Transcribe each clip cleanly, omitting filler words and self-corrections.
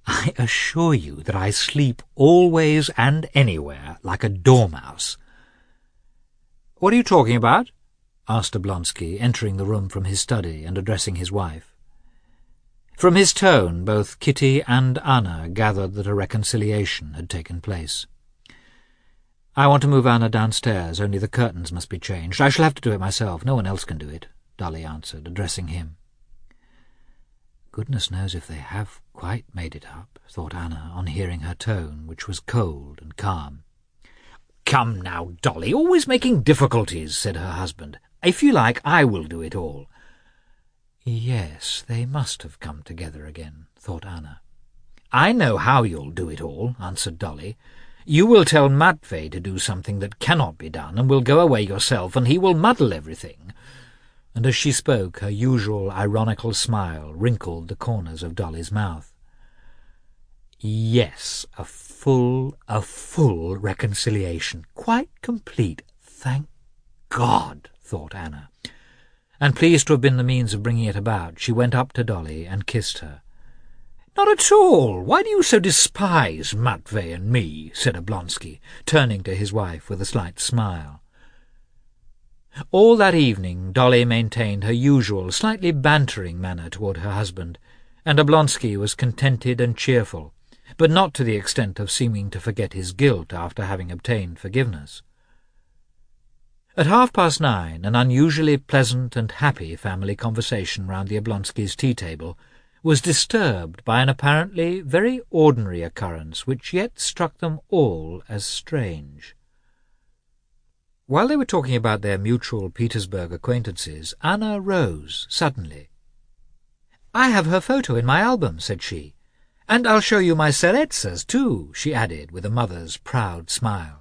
I assure you that I sleep always and anywhere like a dormouse." "What are you talking about?" asked Oblonsky, entering the room from his study and addressing his wife. From his tone, both Kitty and Anna gathered that a reconciliation had taken place. "I want to move Anna downstairs, only the curtains must be changed. I shall have to do it myself. No one else can do it," Dolly answered, addressing him. Goodness knows if they have quite made it up, thought Anna, on hearing her tone, which was cold and calm. "Come now, Dolly, always making difficulties," said her husband. "If you like, I will do it all." Yes, they must have come together again, thought Anna. "I know how you'll do it all," answered Dolly. "You will tell Matvei to do something that cannot be done, and will go away yourself, and he will muddle everything." And as she spoke, her usual ironical smile wrinkled the corners of Dolly's mouth. Yes, a full reconciliation, quite complete, thank God, thought Anna. And pleased to have been the means of bringing it about, she went up to Dolly and kissed her. "Not at all. Why do you so despise Matvei and me?" said Oblonsky, turning to his wife with a slight smile. All that evening Dolly maintained her usual, slightly bantering manner toward her husband, and Oblonsky was contented and cheerful, but not to the extent of seeming to forget his guilt after having obtained forgiveness. At 9:30, an unusually pleasant and happy family conversation round the Oblonskys' tea-table was disturbed by an apparently very ordinary occurrence which yet struck them all as strange. While they were talking about their mutual Petersburg acquaintances, Anna rose suddenly. "I have her photo in my album," said she. "And I'll show you my Tseretsa's too," she added with a mother's proud smile.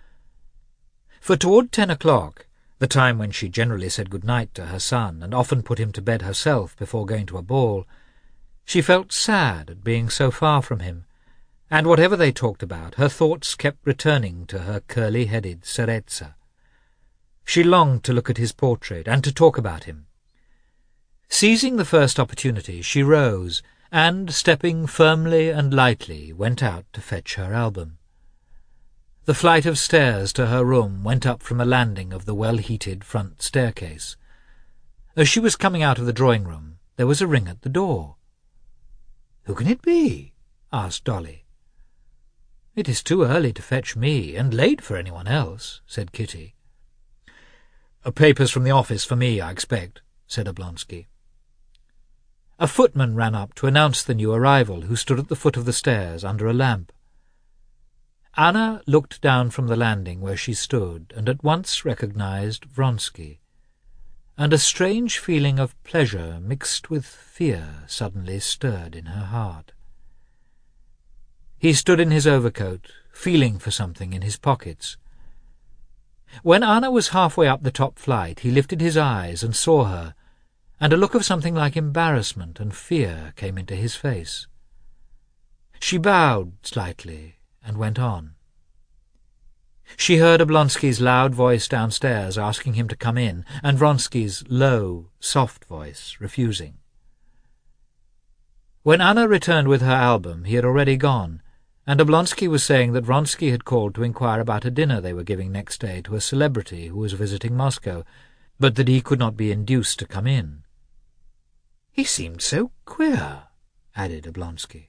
For toward 10 o'clock, the time when she generally said good-night to her son and often put him to bed herself before going to a ball, she felt sad at being so far from him, and whatever they talked about, her thoughts kept returning to her curly-headed Tseretsa. She longed to look at his portrait and to talk about him. Seizing the first opportunity, she rose and, stepping firmly and lightly, went out to fetch her album. The flight of stairs to her room went up from a landing of the well-heated front staircase. As she was coming out of the drawing-room, there was a ring at the door. "Who can it be?" asked Dolly. "It is too early to fetch me, and late for anyone else," said Kitty. "Papers from the office for me, I expect," said Oblonsky. A footman ran up to announce the new arrival, who stood at the foot of the stairs under a lamp. Anna looked down from the landing where she stood and at once recognized Vronsky, and a strange feeling of pleasure mixed with fear suddenly stirred in her heart. He stood in his overcoat, feeling for something in his pockets. When Anna was halfway up the top flight, he lifted his eyes and saw her, and a look of something like embarrassment and fear came into his face. She bowed slightly and went on. She heard Oblonsky's loud voice downstairs asking him to come in, and Vronsky's low, soft voice refusing. When Anna returned with her album, he had already gone, and Oblonsky was saying that Vronsky had called to inquire about a dinner they were giving next day to a celebrity who was visiting Moscow, but that he could not be induced to come in. "He seemed so queer," added Oblonsky.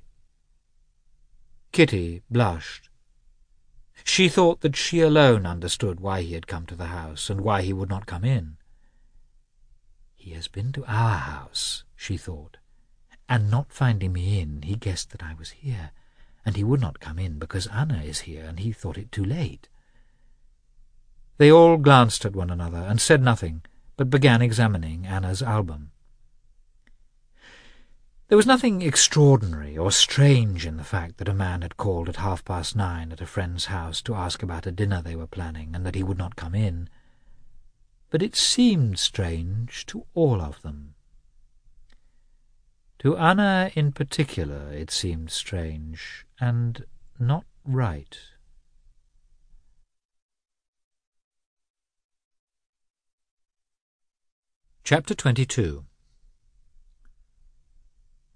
Kitty blushed. She thought that she alone understood why he had come to the house and why he would not come in. "He has been to our house," she thought, "and not finding me in, he guessed that I was here, and he would not come in because Anna is here, and he thought it too late." They all glanced at one another and said nothing, but began examining Anna's album. There was nothing extraordinary or strange in the fact that a man had called at 9:30 at a friend's house to ask about a dinner they were planning, and that he would not come in. But it seemed strange to all of them. To Anna in particular it seemed strange, and not right. Chapter 22.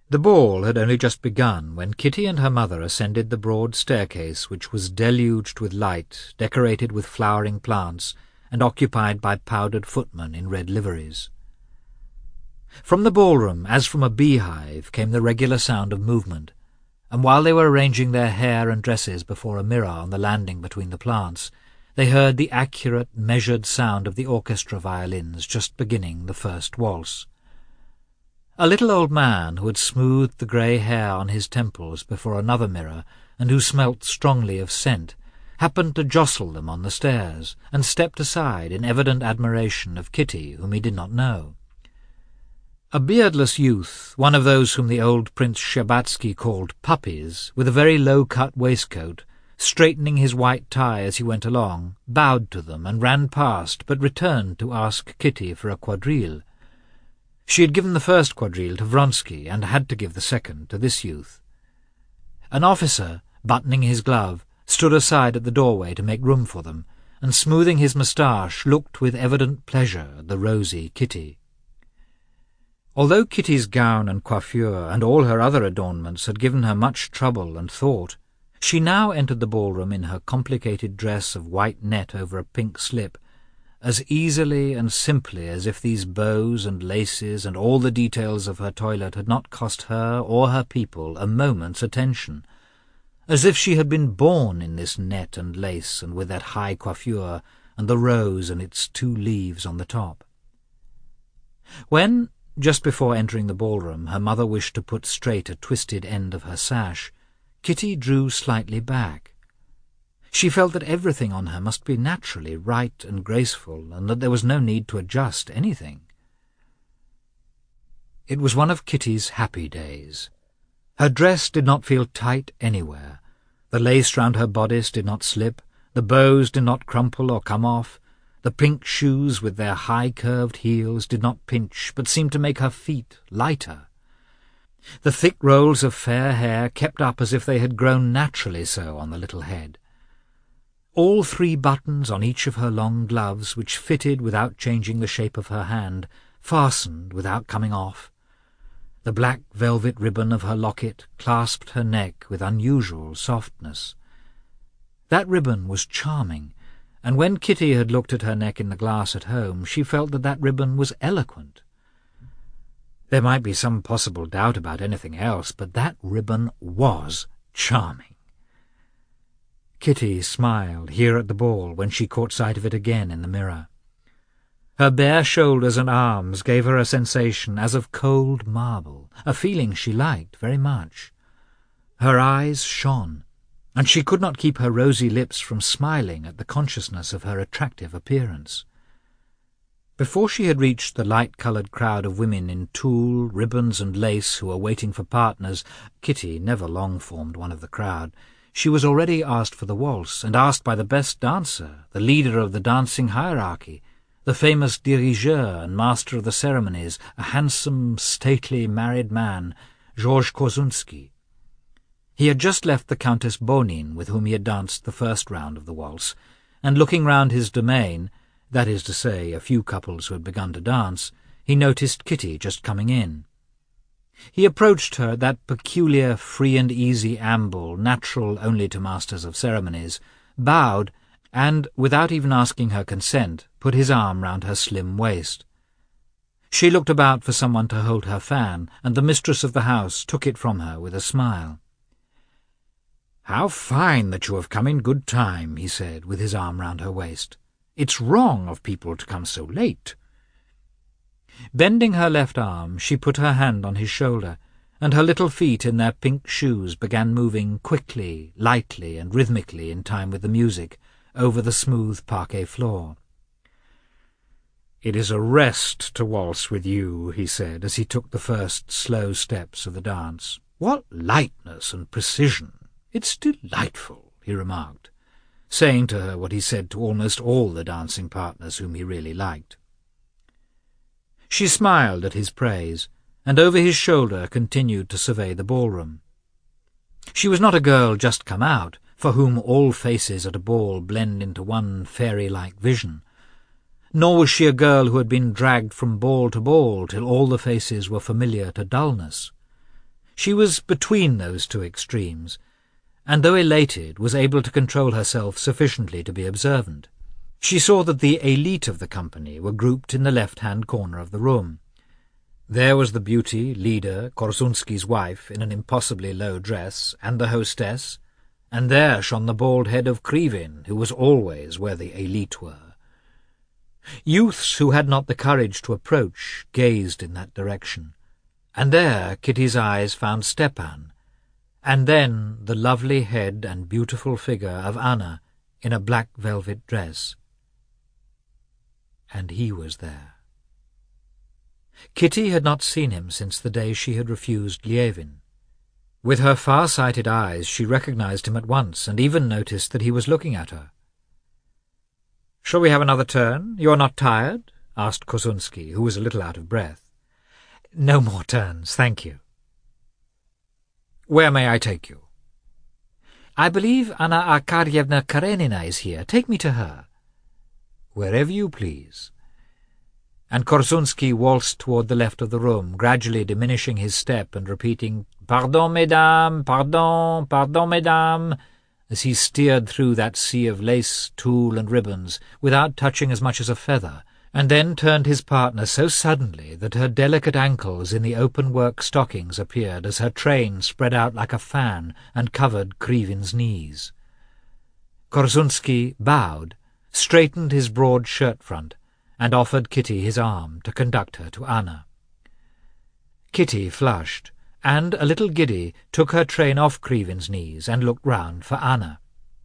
The ball had only just begun when Kitty and her mother ascended the broad staircase, which was deluged with light, decorated with flowering plants, and occupied by powdered footmen in red liveries. From the ballroom, as from a beehive, came the regular sound of movement, and while they were arranging their hair and dresses before a mirror on the landing between the plants, they heard the accurate, measured sound of the orchestra violins just beginning the first waltz. A little old man who had smoothed the grey hair on his temples before another mirror, and who smelt strongly of scent, happened to jostle them on the stairs, and stepped aside in evident admiration of Kitty, whom he did not know. A beardless youth, one of those whom the old Prince Shtcherbatsky called puppies, with a very low-cut waistcoat, straightening his white tie as he went along, bowed to them and ran past, but returned to ask Kitty for a quadrille. She had given the first quadrille to Vronsky, and had to give the second to this youth. An officer, buttoning his glove, stood aside at the doorway to make room for them, and smoothing his moustache, looked with evident pleasure at the rosy Kitty. Although Kitty's gown and coiffure and all her other adornments had given her much trouble and thought, she now entered the ballroom in her complicated dress of white net over a pink slip, as easily and simply as if these bows and laces and all the details of her toilet had not cost her or her people a moment's attention, as if she had been born in this net and lace and with that high coiffure and the rose and its 2 leaves on the top. When, just before entering the ballroom, her mother wished to put straight a twisted end of her sash, Kitty drew slightly back. She felt that everything on her must be naturally right and graceful, and that there was no need to adjust anything. It was one of Kitty's happy days. Her dress did not feel tight anywhere. The lace round her bodice did not slip, the bows did not crumple or come off, the pink shoes with their high-curved heels did not pinch, but seemed to make her feet lighter. The thick rolls of fair hair kept up as if they had grown naturally so on the little head. All 3 buttons on each of her long gloves, which fitted without changing the shape of her hand, fastened without coming off. The black velvet ribbon of her locket clasped her neck with unusual softness. That ribbon was charming, and when Kitty had looked at her neck in the glass at home, she felt that that ribbon was eloquent. There might be some possible doubt about anything else, but that ribbon was charming. Kitty smiled here at the ball when she caught sight of it again in the mirror. Her bare shoulders and arms gave her a sensation as of cold marble, a feeling she liked very much. Her eyes shone, and she could not keep her rosy lips from smiling at the consciousness of her attractive appearance. Before she had reached the light-coloured crowd of women in tulle, ribbons and lace who were waiting for partners, Kitty never long formed one of the crowd, she was already asked for the waltz, and asked by the best dancer, the leader of the dancing hierarchy, the famous dirigeur and master of the ceremonies, a handsome, stately, married man, Georges Korzunski. He had just left the Countess Bonin, with whom he had danced the first round of the waltz, and looking round his domain, that is to say, a few couples who had begun to dance, he noticed Kitty just coming in. He approached her at that peculiar free and easy amble natural only to masters of ceremonies, bowed, and, without even asking her consent, put his arm round her slim waist. She looked about for someone to hold her fan, and the mistress of the house took it from her with a smile. "How fine that you have come in good time," he said, with his arm round her waist. "It's wrong of people to come so late." Bending her left arm, she put her hand on his shoulder, and her little feet in their pink shoes began moving quickly, lightly, and rhythmically in time with the music, over the smooth parquet floor. "It is a rest to waltz with you," he said, as he took the first slow steps of the dance. "What lightness and precision! It's delightful," he remarked, saying to her what he said to almost all the dancing partners whom he really liked. She smiled at his praise, and over his shoulder continued to survey the ballroom. She was not a girl just come out, for whom all faces at a ball blend into one fairy-like vision, nor was she a girl who had been dragged from ball to ball till all the faces were familiar to dullness. She was between those two extremes, and though elated, was able to control herself sufficiently to be observant. She saw that the élite of the company were grouped in the left-hand corner of the room. There was the beauty, leader, Korsunski's wife, in an impossibly low dress, and the hostess, and there shone the bald head of Krivin, who was always where the élite were. Youths who had not the courage to approach gazed in that direction, and there Kitty's eyes found Stepan, and then the lovely head and beautiful figure of Anna in a black velvet dress. And he was there. Kitty had not seen him since the day she had refused Lievin. With her far-sighted eyes she recognized him at once, and even noticed that he was looking at her. "Shall we have another turn? You are not tired?" asked Korsunski, who was a little out of breath. "No more turns, thank you." "Where may I take you?" "I believe Anna Arkadyevna Karenina is here. Take me to her." "Wherever you please." And Korsunski waltzed toward the left of the room, gradually diminishing his step and repeating, "Pardon, mesdames, pardon, pardon, mesdames," as he steered through that sea of lace, tulle, and ribbons, without touching as much as a feather, and then turned his partner so suddenly that her delicate ankles in the open-work stockings appeared as her train spread out like a fan and covered Krivin's knees. Korsunski bowed, straightened his broad shirt-front, and offered Kitty his arm to conduct her to Anna. Kitty flushed, and, a little giddy, took her train off Krivin's knees and looked round for Anna.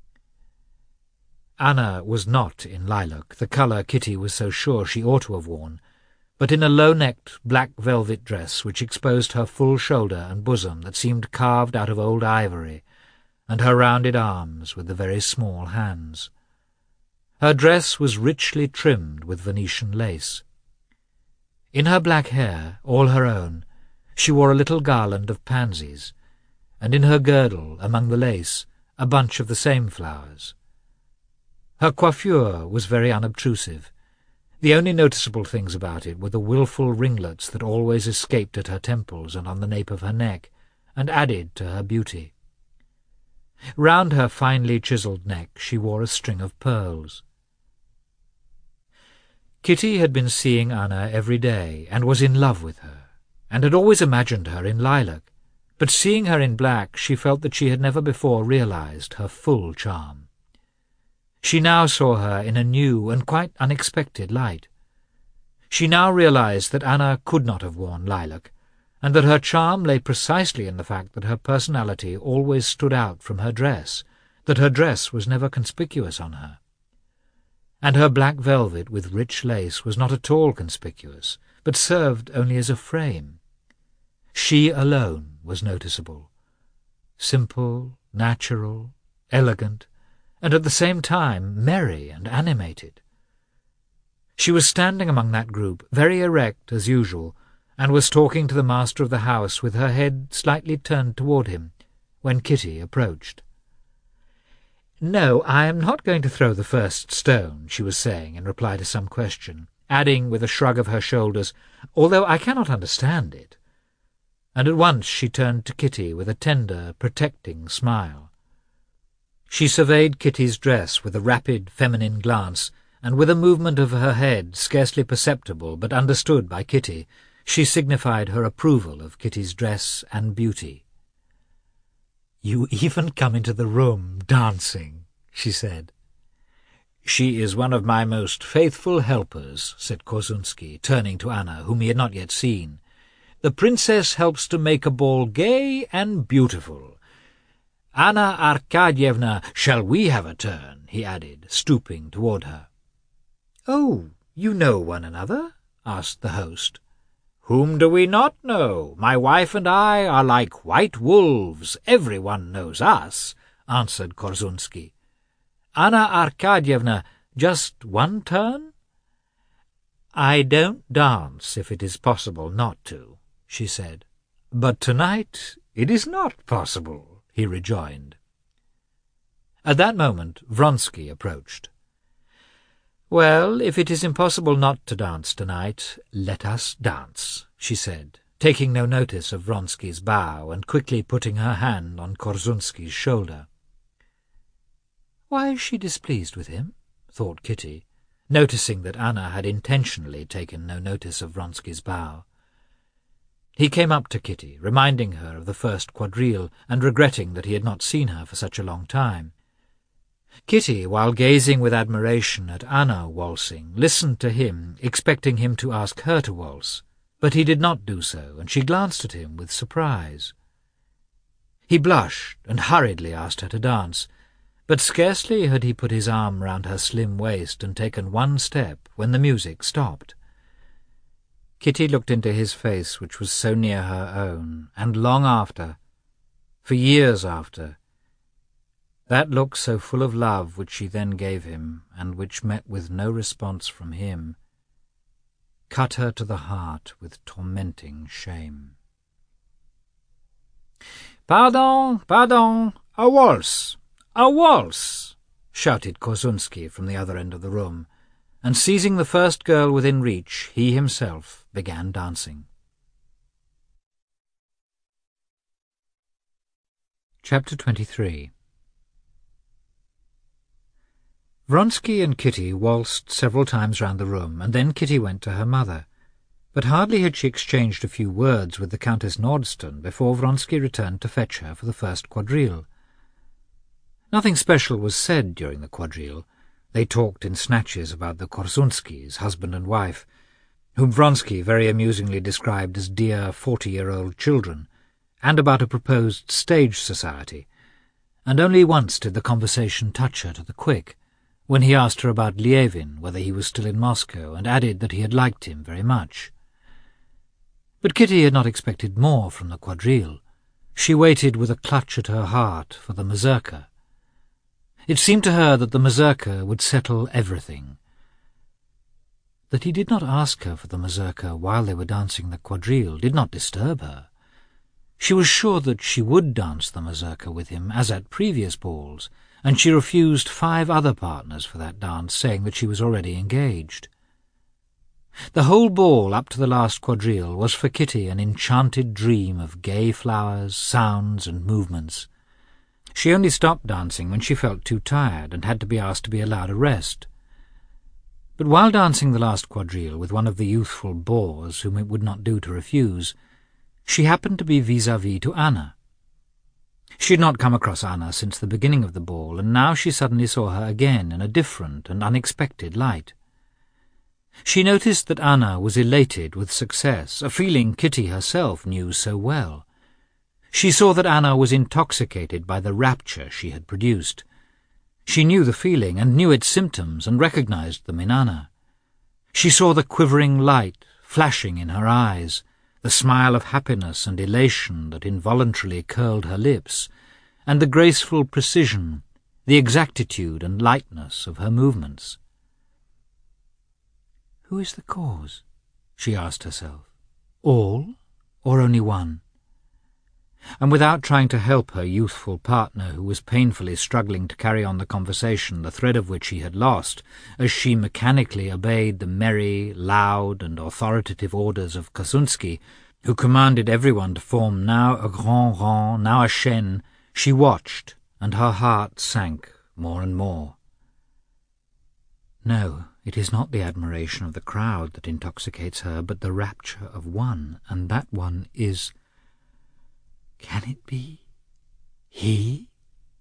Anna was not in lilac, the colour Kitty was so sure she ought to have worn, but in a low-necked black velvet dress which exposed her full shoulder and bosom that seemed carved out of old ivory, and her rounded arms with the very small hands. Her dress was richly trimmed with Venetian lace. In her black hair, all her own, she wore a little garland of pansies, and in her girdle, among the lace, a bunch of the same flowers. Her coiffure was very unobtrusive. The only noticeable things about it were the wilful ringlets that always escaped at her temples and on the nape of her neck, and added to her beauty. Round her finely chiselled neck she wore a string of pearls. Kitty had been seeing Anna every day, and was in love with her, and had always imagined her in lilac, but seeing her in black she felt that she had never before realized her full charm. She now saw her in a new and quite unexpected light. She now realized that Anna could not have worn lilac, and that her charm lay precisely in the fact that her personality always stood out from her dress, that her dress was never conspicuous on her. And her black velvet with rich lace was not at all conspicuous, but served only as a frame. She alone was noticeable, simple, natural, elegant, and at the same time merry and animated. She was standing among that group, very erect as usual, and was talking to the master of the house with her head slightly turned toward him, when Kitty approached. "No, I am not going to throw the first stone," she was saying in reply to some question, adding with a shrug of her shoulders, "although I cannot understand it." And at once she turned to Kitty with a tender, protecting smile. She surveyed Kitty's dress with a rapid feminine glance, and with a movement of her head scarcely perceptible but understood by Kitty, she signified her approval of Kitty's dress and beauty. "You even come into the room dancing," she said. "She is one of my most faithful helpers," said Korsunski, turning to Anna, whom he had not yet seen. "The princess helps to make a ball gay and beautiful. Anna Arkadyevna, shall we have a turn?" he added, stooping toward her. "Oh, you know one another?" asked the host. "Whom do we not know? My wife and I are like white wolves. Everyone knows us," answered Korsunski. "Anna Arkadyevna, just one turn?" "I don't dance if it is possible not to," she said. "But tonight it is not possible," he rejoined. At that moment Vronsky approached. "Well, if it is impossible not to dance tonight, let us dance," she said, taking no notice of Vronsky's bow and quickly putting her hand on Korsunsky's shoulder. "Why is she displeased with him?" thought Kitty, noticing that Anna had intentionally taken no notice of Vronsky's bow. He came up to Kitty, reminding her of the first quadrille and regretting that he had not seen her for such a long time. Kitty, while gazing with admiration at Anna waltzing, listened to him, expecting him to ask her to waltz, but he did not do so, and she glanced at him with surprise. He blushed and hurriedly asked her to dance, but scarcely had he put his arm round her slim waist and taken one step when the music stopped. Kitty looked into his face, which was so near her own, and long after, for years after, that look so full of love which she then gave him, and which met with no response from him, cut her to the heart with tormenting shame. "Pardon, pardon, a waltz, a waltz!" shouted Korsunsky from the other end of the room, and seizing the first girl within reach, he himself began dancing. Chapter 23. Vronsky and Kitty waltzed several times round the room, and then Kitty went to her mother. But hardly had she exchanged a few words with the Countess Nordsten before Vronsky returned to fetch her for the first quadrille. Nothing special was said during the quadrille. They talked in snatches about the Korsunskys, husband and wife, whom Vronsky very amusingly described as dear 40-year-old children, and about a proposed stage society, and only once did the conversation touch her to the quick, when he asked her about Lievin, whether he was still in Moscow, and added that he had liked him very much. But Kitty had not expected more from the quadrille. She waited with a clutch at her heart for the mazurka. It seemed to her that the mazurka would settle everything. That he did not ask her for the mazurka while they were dancing the quadrille did not disturb her. She was sure that she would dance the mazurka with him, as at previous balls, and she refused 5 other partners for that dance, saying that she was already engaged. The whole ball up to the last quadrille was for Kitty an enchanted dream of gay flowers, sounds, and movements. She only stopped dancing when she felt too tired and had to be asked to be allowed a rest. But while dancing the last quadrille with one of the youthful bores whom it would not do to refuse, she happened to be vis-à-vis to Anna. She had not come across Anna since the beginning of the ball, and now she suddenly saw her again in a different and unexpected light. She noticed that Anna was elated with success, a feeling Kitty herself knew so well. She saw that Anna was intoxicated by the rapture she had produced. She knew the feeling, and knew its symptoms, and recognized them in Anna. She saw the quivering light flashing in her eyes, the smile of happiness and elation that involuntarily curled her lips, and the graceful precision, the exactitude and lightness of her movements. "Who is the cause?" she asked herself. "All, or only one?" And without trying to help her youthful partner, who was painfully struggling to carry on the conversation, the thread of which he had lost, as she mechanically obeyed the merry, loud, and authoritative orders of Korsunsky, who commanded everyone to form now a grand rond, now a chaîne, she watched, and her heart sank more and more. No, it is not the admiration of the crowd that intoxicates her, but the rapture of one, and that one is... Can it be he?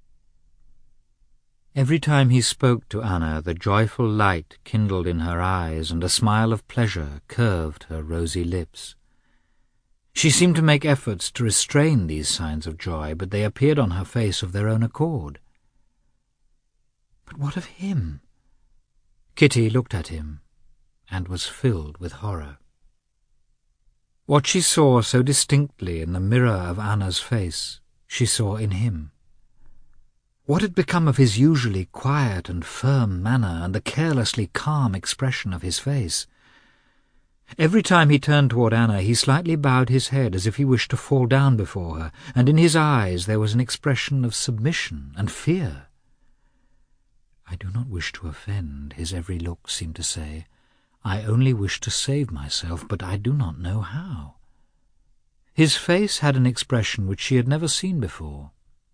Every time he spoke to Anna, the joyful light kindled in her eyes, and a smile of pleasure curved her rosy lips. She seemed to make efforts to restrain these signs of joy, but they appeared on her face of their own accord. But what of him? Kitty looked at him, and was filled with horror. What she saw so distinctly in the mirror of Anna's face, she saw in him. What had become of his usually quiet and firm manner and the carelessly calm expression of his face? Every time he turned toward Anna, he slightly bowed his head as if he wished to fall down before her, and in his eyes there was an expression of submission and fear. "I do not wish to offend," his every look seemed to say. "I only wish to save myself, but I do not know how." His face had an expression which she had never seen before.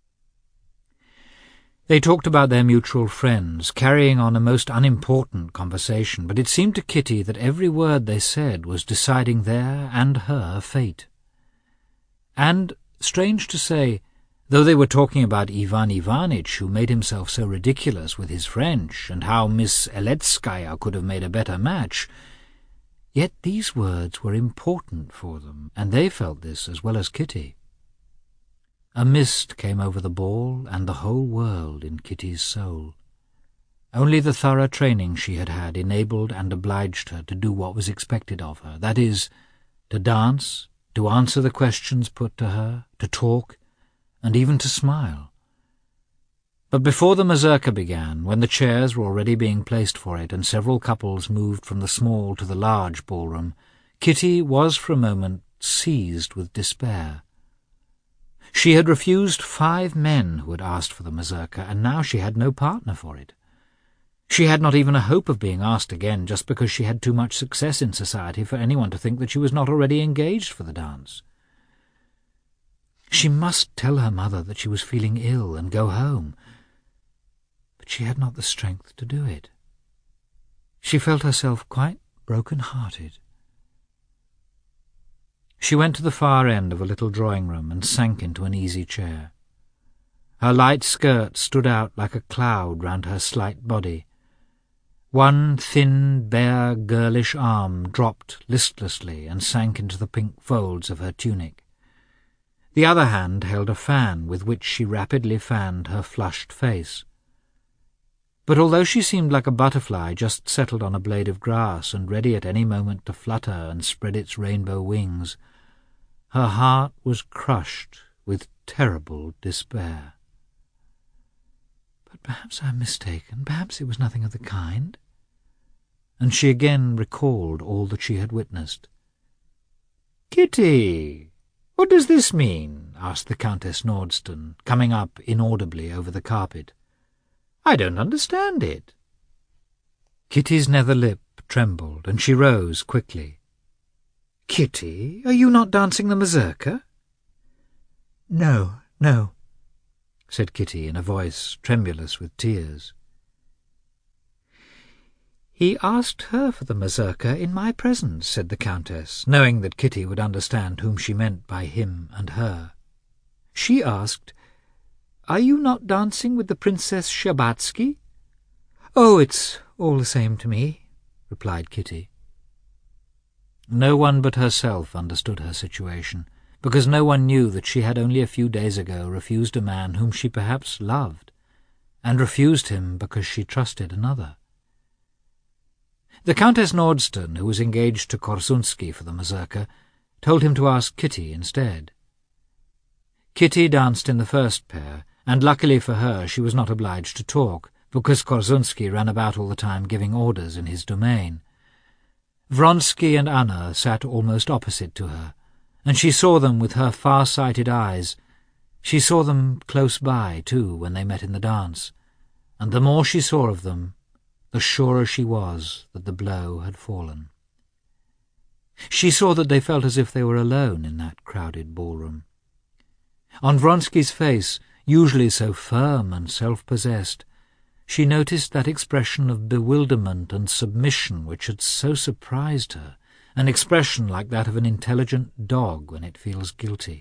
They talked about their mutual friends, carrying on a most unimportant conversation, but it seemed to Kitty that every word they said was deciding their and her fate. And, strange to say, though they were talking about Ivan Ivanitch, who made himself so ridiculous with his French, and how Miss Eletskaya could have made a better match, yet these words were important for them, and they felt this as well as Kitty. A mist came over the ball and the whole world in Kitty's soul. Only the thorough training she had had enabled and obliged her to do what was expected of her, that is, to dance, to answer the questions put to her, to talk, and even to smile. But before the mazurka began, when the chairs were already being placed for it and several couples moved from the small to the large ballroom, Kitty was for a moment seized with despair. She had refused 5 men who had asked for the mazurka, and now she had no partner for it. She had not even a hope of being asked again just because she had too much success in society for anyone to think that she was not already engaged for the dance. She must tell her mother that she was feeling ill and go home, but she had not the strength to do it. She felt herself quite broken-hearted. She went to the far end of a little drawing-room and sank into an easy chair. Her light skirt stood out like a cloud round her slight body. One thin, bare, girlish arm dropped listlessly and sank into the pink folds of her tunic. The other hand held a fan with which she rapidly fanned her flushed face. But although she seemed like a butterfly just settled on a blade of grass and ready at any moment to flutter and spread its rainbow wings, her heart was crushed with terrible despair. But perhaps I am mistaken, perhaps it was nothing of the kind. And she again recalled all that she had witnessed. "Kitty, what does this mean?" asked the Countess Nordston, coming up inaudibly over the carpet. "I don't understand it." Kitty's nether lip trembled, and she rose quickly. "Kitty, are you not dancing the mazurka?" "No, no," said Kitty in a voice tremulous with tears. "He asked her for the mazurka in my presence," said the Countess, knowing that Kitty would understand whom she meant by him and her. "She asked, 'Are you not dancing with the Princess Shtcherbatsky?' "Oh, it's all the same to me," replied Kitty. No one but herself understood her situation, because no one knew that she had only a few days ago refused a man whom she perhaps loved, and refused him because she trusted another. The Countess Nordston, who was engaged to Korsunsky for the mazurka, told him to ask Kitty instead. Kitty danced in the first pair, and luckily for her she was not obliged to talk, because Korsunsky ran about all the time giving orders in his domain. Vronsky and Anna sat almost opposite to her, and she saw them with her far-sighted eyes. She saw them close by, too, when they met in the dance, and the more she saw of them, the surer she was that the blow had fallen. She saw that they felt as if they were alone in that crowded ballroom. On Vronsky's face, usually so firm and self-possessed, she noticed that expression of bewilderment and submission which had so surprised her, an expression like that of an intelligent dog when it feels guilty.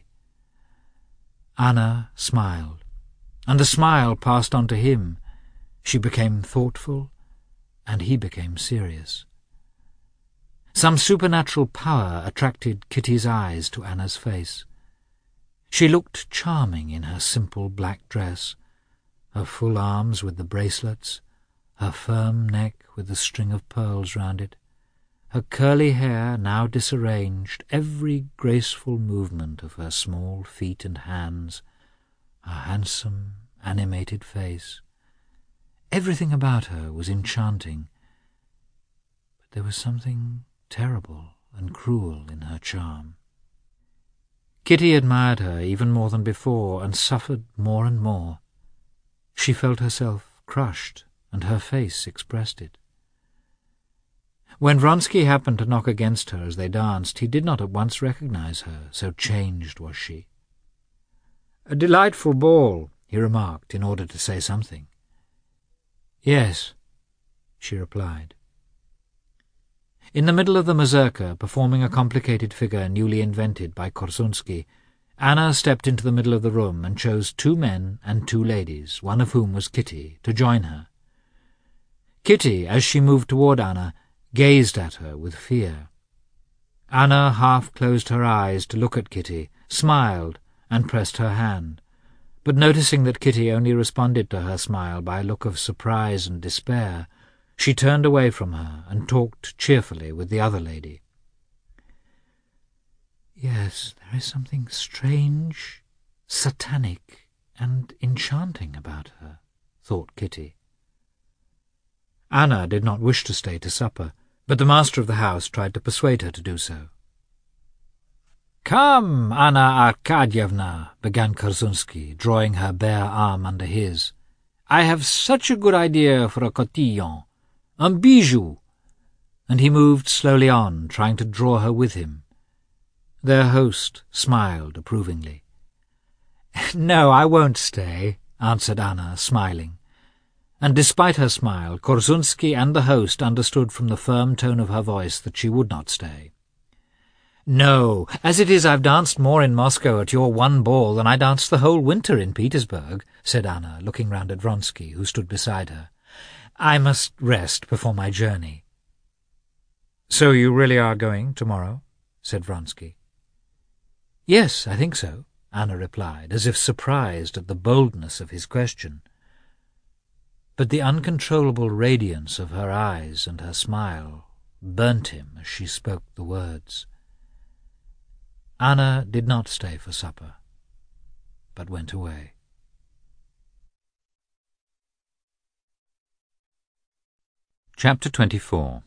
Anna smiled, and the smile passed on to him. She became thoughtful, and he became serious. Some supernatural power attracted Kitty's eyes to Anna's face. She looked charming in her simple black dress, her full arms with the bracelets, her firm neck with the string of pearls round it, her curly hair now disarranged, every graceful movement of her small feet and hands, her handsome, animated face. Everything about her was enchanting, but there was something terrible and cruel in her charm. Kitty admired her even more than before, and suffered more and more. She felt herself crushed, and her face expressed it. When Vronsky happened to knock against her as they danced, he did not at once recognize her, so changed was she. "A delightful ball," he remarked, in order to say something. "Yes," she replied. In the middle of the mazurka, performing a complicated figure newly invented by Korsunsky, Anna stepped into the middle of the room and chose 2 men and 2 ladies, one of whom was Kitty, to join her. Kitty, as she moved toward Anna, gazed at her with fear. Anna half closed her eyes to look at Kitty, smiled, and pressed her hand, but noticing that Kitty only responded to her smile by a look of surprise and despair, she turned away from her and talked cheerfully with the other lady. "Yes, there is something strange, satanic, and enchanting about her," thought Kitty. Anna did not wish to stay to supper, but the master of the house tried to persuade her to do so. "Come, Anna Arkadyevna," began Korsunsky, drawing her bare arm under his. "I have such a good idea for a cotillon, un bijou," and he moved slowly on, trying to draw her with him. Their host smiled approvingly. "No, I won't stay," answered Anna, smiling. And despite her smile, Korsunsky and the host understood from the firm tone of her voice that she would not stay. "No, as it is, I've danced more in Moscow at your one ball than I danced the whole winter in Petersburg," said Anna, looking round at Vronsky, who stood beside her. "I must rest before my journey." "So you really are going tomorrow?" said Vronsky. "Yes, I think so," Anna replied, as if surprised at the boldness of his question. But the uncontrollable radiance of her eyes and her smile burnt him as she spoke the words. Anna did not stay for supper, but went away. Chapter 24.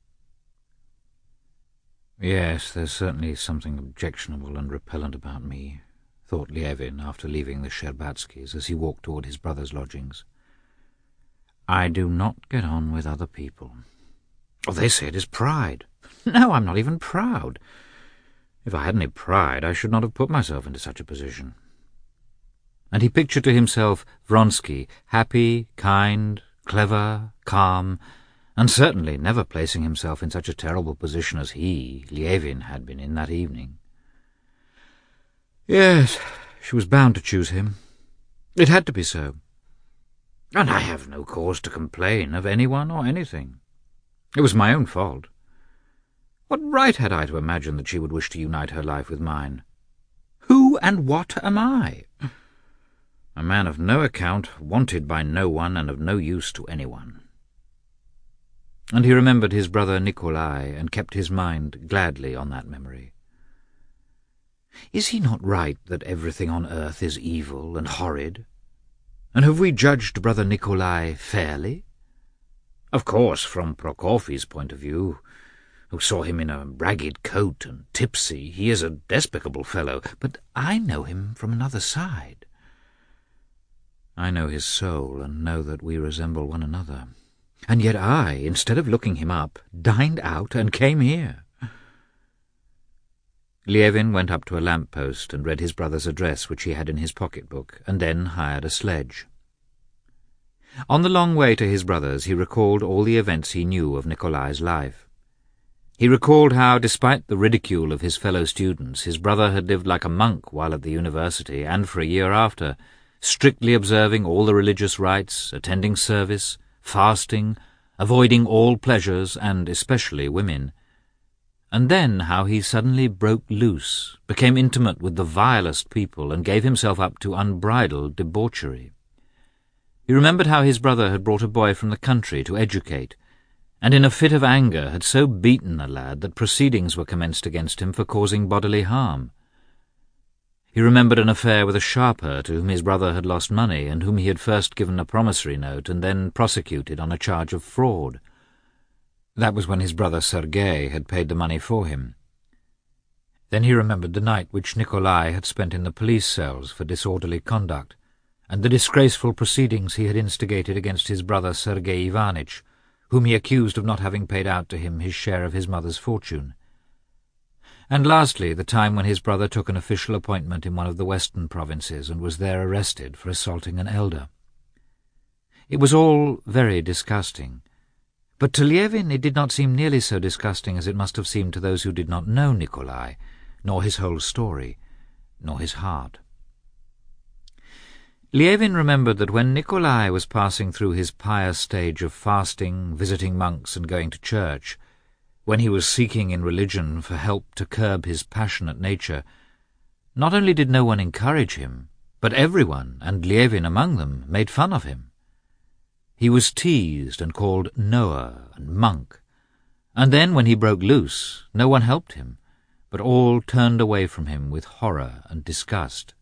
"Yes, there's certainly something objectionable and repellent about me," thought Lievin after leaving the Sherbatskys as he walked toward his brother's lodgings. "I do not get on with other people. Oh, they say it is pride. No, I'm not even proud. If I had any pride, I should not have put myself into such a position." And he pictured to himself Vronsky, happy, kind, clever, calm, and certainly never placing himself in such a terrible position as he, Lievin, had been in that evening. Yes, she was bound to choose him. It had to be so. And I have no cause to complain of anyone or anything. It was my own fault. What right had I to imagine that she would wish to unite her life with mine? Who and what am I? A man of no account, wanted by no one, and of no use to anyone. And he remembered his brother Nikolai, and kept his mind gladly on that memory. Is he not right that everything on earth is evil and horrid? And have we judged brother Nikolai fairly? Of course, from Prokofy's point of view, who saw him in a ragged coat and tipsy, he is a despicable fellow, but I know him from another side. I know his soul, and know that we resemble one another. And yet I, instead of looking him up, dined out and came here. Lievin went up to a lamp-post and read his brother's address, which he had in his pocket-book, and then hired a sledge. On the long way to his brother's, he recalled all the events he knew of Nikolai's life. He recalled how, despite the ridicule of his fellow students, his brother had lived like a monk while at the university, and for a year after, strictly observing all the religious rites, attending service, fasting, avoiding all pleasures, and especially women. And then how he suddenly broke loose, became intimate with the vilest people, and gave himself up to unbridled debauchery. He remembered how his brother had brought a boy from the country to educate, and in a fit of anger had so beaten the lad that proceedings were commenced against him for causing bodily harm. He remembered an affair with a sharper to whom his brother had lost money, and whom he had first given a promissory note and then prosecuted on a charge of fraud. That was when his brother Sergei had paid the money for him. Then he remembered the night which Nikolai had spent in the police cells for disorderly conduct, and the disgraceful proceedings he had instigated against his brother Sergei Ivanitch, whom he accused of not having paid out to him his share of his mother's fortune. And lastly, the time when his brother took an official appointment in one of the western provinces and was there arrested for assaulting an elder. It was all very disgusting, but to Lievin it did not seem nearly so disgusting as it must have seemed to those who did not know Nikolai, nor his whole story, nor his heart. Lievin remembered that when Nikolai was passing through his pious stage of fasting, visiting monks, and going to church, when he was seeking in religion for help to curb his passionate nature, not only did no one encourage him, but everyone, and Lievin among them, made fun of him. He was teased and called Noah and monk, and then when he broke loose, no one helped him, but all turned away from him with horror and disgust.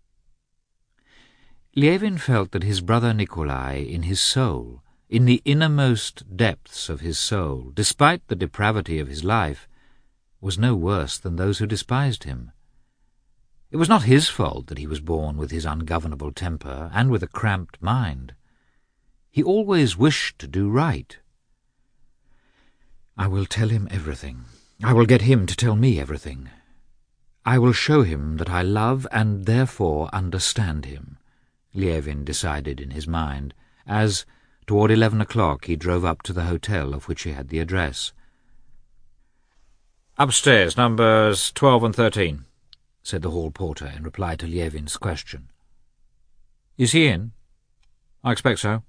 Lievin felt that his brother Nikolai, in his soul, in the innermost depths of his soul, despite the depravity of his life, was no worse than those who despised him. It was not his fault that he was born with his ungovernable temper and with a cramped mind. He always wished to do right. "I will tell him everything. I will get him to tell me everything. I will show him that I love and therefore understand him," Lievin decided in his mind, as, toward 11 o'clock, he drove up to the hotel of which he had the address. "Upstairs, numbers 12 and 13, said the hall porter in reply to Lievin's question. "Is he in?" "I expect so."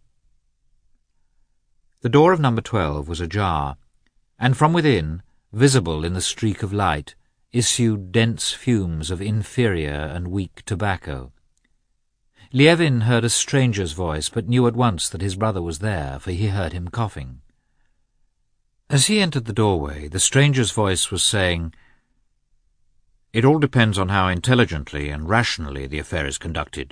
The door of number 12 was ajar, and from within, visible in the streak of light, issued dense fumes of inferior and weak tobacco. Lievin heard a stranger's voice, but knew at once that his brother was there, for he heard him coughing. As he entered the doorway, the stranger's voice was saying, "It all depends on how intelligently and rationally the affair is conducted."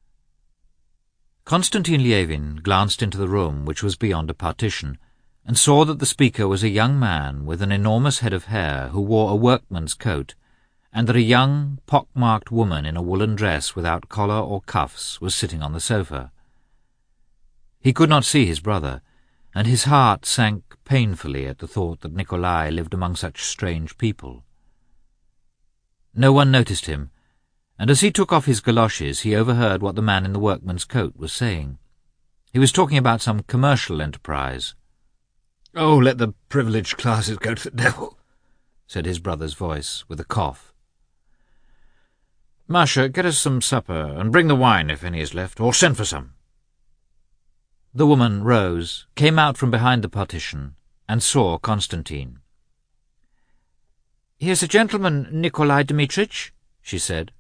Konstantin Lievin glanced into the room, which was beyond a partition, and saw that the speaker was a young man with an enormous head of hair who wore a workman's coat, and that a young, pock-marked woman in a woolen dress without collar or cuffs was sitting on the sofa. He could not see his brother, and his heart sank painfully at the thought that Nikolai lived among such strange people. No one noticed him, and as he took off his galoshes he overheard what the man in the workman's coat was saying. He was talking about some commercial enterprise. "Oh, let the privileged classes go to the devil," said his brother's voice, with a cough. "Masha, get us some supper, and bring the wine if any is left, or send for some." The woman rose, came out from behind the partition, and saw Konstantin. "Here's a gentleman, Nikolai Dmitrich," she said.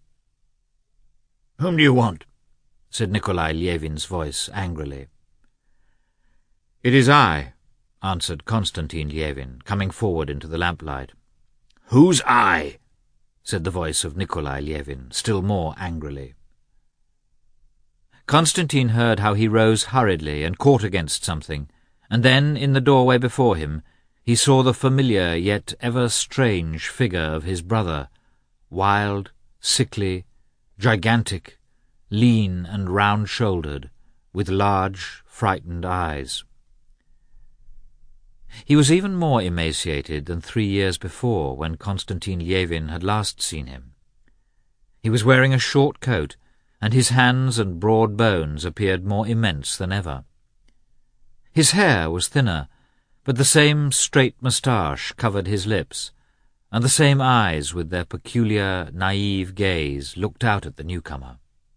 "Whom do you want?" said Nikolai Lievin's voice angrily. "It is I," answered Konstantin Lievin, coming forward into the lamplight. "Who's I?" said the voice of Nikolai Lievin, still more angrily. Konstantin heard how he rose hurriedly and caught against something, and then, in the doorway before him, he saw the familiar yet ever strange figure of his brother, wild, sickly, gigantic, lean and round-shouldered, with large, frightened eyes. He was even more emaciated than 3 years before, when Konstantin Lievin had last seen him. He was wearing a short coat, and his hands and broad bones appeared more immense than ever. His hair was thinner, but the same straight moustache covered his lips, and the same eyes with their peculiar, naive gaze looked out at the newcomer.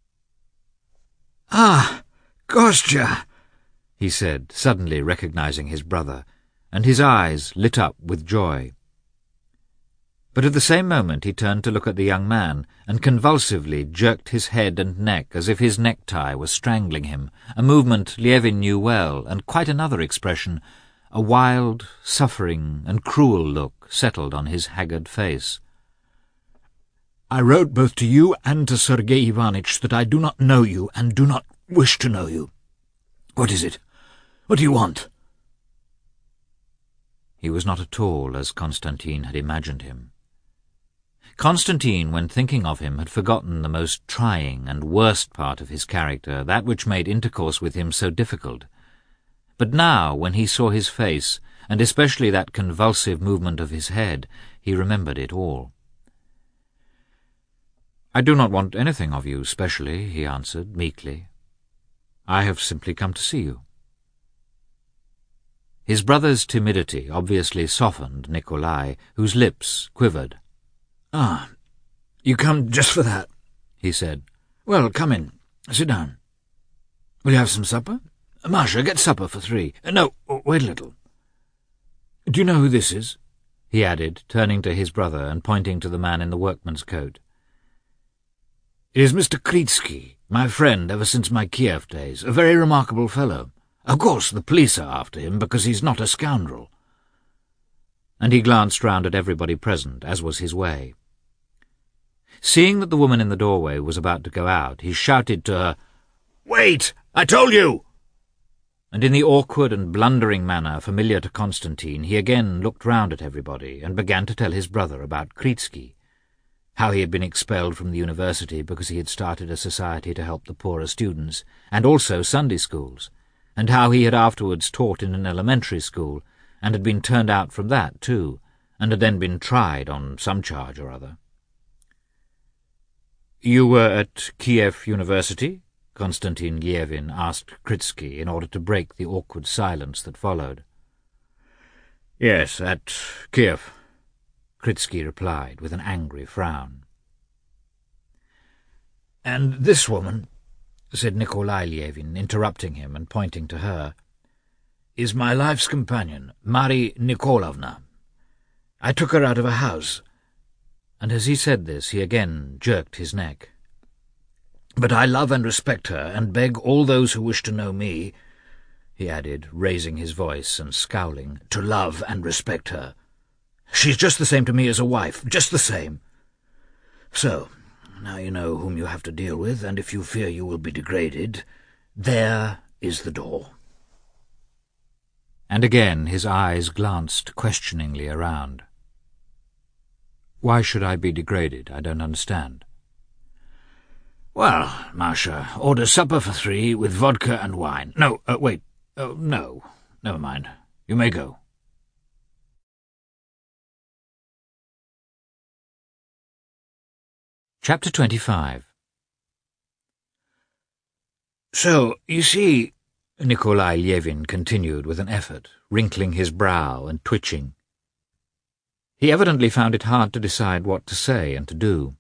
"Ah, Kostya!" he said, suddenly recognizing his brother, and his eyes lit up with joy. But at the same moment he turned to look at the young man, and convulsively jerked his head and neck as if his necktie was strangling him, a movement Lievin knew well, and quite another expression. A wild, suffering, and cruel look settled on his haggard face. "I wrote both to you and to Sergei Ivanitch that I do not know you and do not wish to know you. What is it? What do you want?" He was not at all as Konstantin had imagined him. Konstantin, when thinking of him, had forgotten the most trying and worst part of his character, that which made intercourse with him so difficult. but now, when he saw his face, and especially that convulsive movement of his head, he remembered it all. "I do not want anything of you specially," he answered meekly. "I have simply come to see you." His brother's timidity obviously softened Nikolai, whose lips quivered. "Ah, you come just for that," he said. "Well, come in. Sit down. Will you have some supper? Masha, get supper for 3. No, wait a little. Do you know who this is?" he added, turning to his brother and pointing to the man in the workman's coat. "It is Mr. Kritsky, my friend ever since my Kiev days, a very remarkable fellow. Of course, the police are after him because he's not a scoundrel." And he glanced round at everybody present, as was his way. Seeing that the woman in the doorway was about to go out, he shouted to her, "Wait! I told you!" And in the awkward and blundering manner familiar to Constantine, he again looked round at everybody and began to tell his brother about Kritsky, how he had been expelled from the university because he had started a society to help the poorer students, and also Sunday schools, and how he had afterwards taught in an elementary school, and had been turned out from that too, and had then been tried on some charge or other. "You were at Kiev University?" Konstantin Yevin asked Kritsky in order to break the awkward silence that followed. "Yes, at Kiev," Kritsky replied with an angry frown. "And this woman," said Nikolai Yevin, interrupting him and pointing to her, "is my life's companion, Mary Nikolavna. I took her out of a house." And as he said this, he again jerked his neck. "But I love and respect her, and beg all those who wish to know me," he added, raising his voice and scowling, "to love and respect her. She's just the same to me as a wife, just the same. So, now you know whom you have to deal with, and if you fear you will be degraded, there is the door." And again his eyes glanced questioningly around. "Why should I be degraded? I don't understand." "Well, Masha, order supper for 3 with vodka and wine. No, wait. No, never mind. You may go." Chapter 25. "So, you see," Nikolai Yevin continued with an effort, wrinkling his brow and twitching. He evidently found it hard to decide what to say and to do.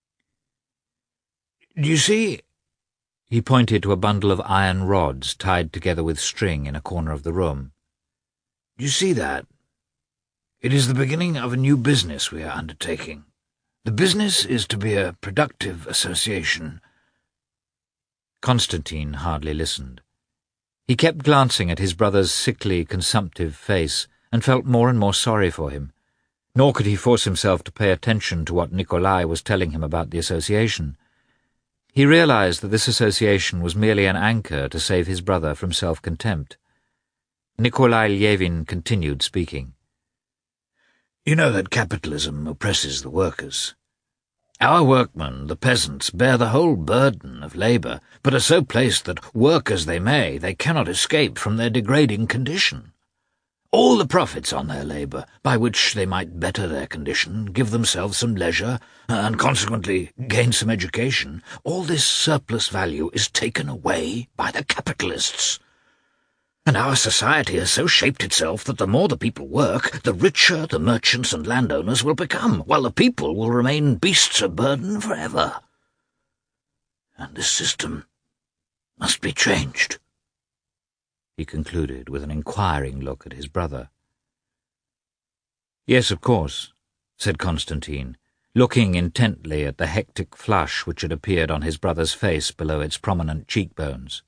"Do you see?" He pointed to a bundle of iron rods tied together with string in a corner of the room. "Do you see that? It is the beginning of a new business we are undertaking. The business is to be a productive association." Constantine hardly listened. He kept glancing at his brother's sickly, consumptive face, and felt more and more sorry for him, nor could he force himself to pay attention to what Nikolai was telling him about the association. He realized that this association was merely an anchor to save his brother from self-contempt. Nikolai Yevin continued speaking. "You know that capitalism oppresses the workers. Our workmen, the peasants, bear the whole burden of labour, but are so placed that, work as they may, they cannot escape from their degrading condition. All the profits on their labour, by which they might better their condition, give themselves some leisure, and consequently gain some education, all this surplus value is taken away by the capitalists. And our society has so shaped itself that the more the people work, the richer the merchants and landowners will become, while the people will remain beasts of burden forever. And this system must be changed," he concluded with an inquiring look at his brother. "Yes, of course," said Constantine, looking intently at the hectic flush which had appeared on his brother's face below its prominent cheekbones.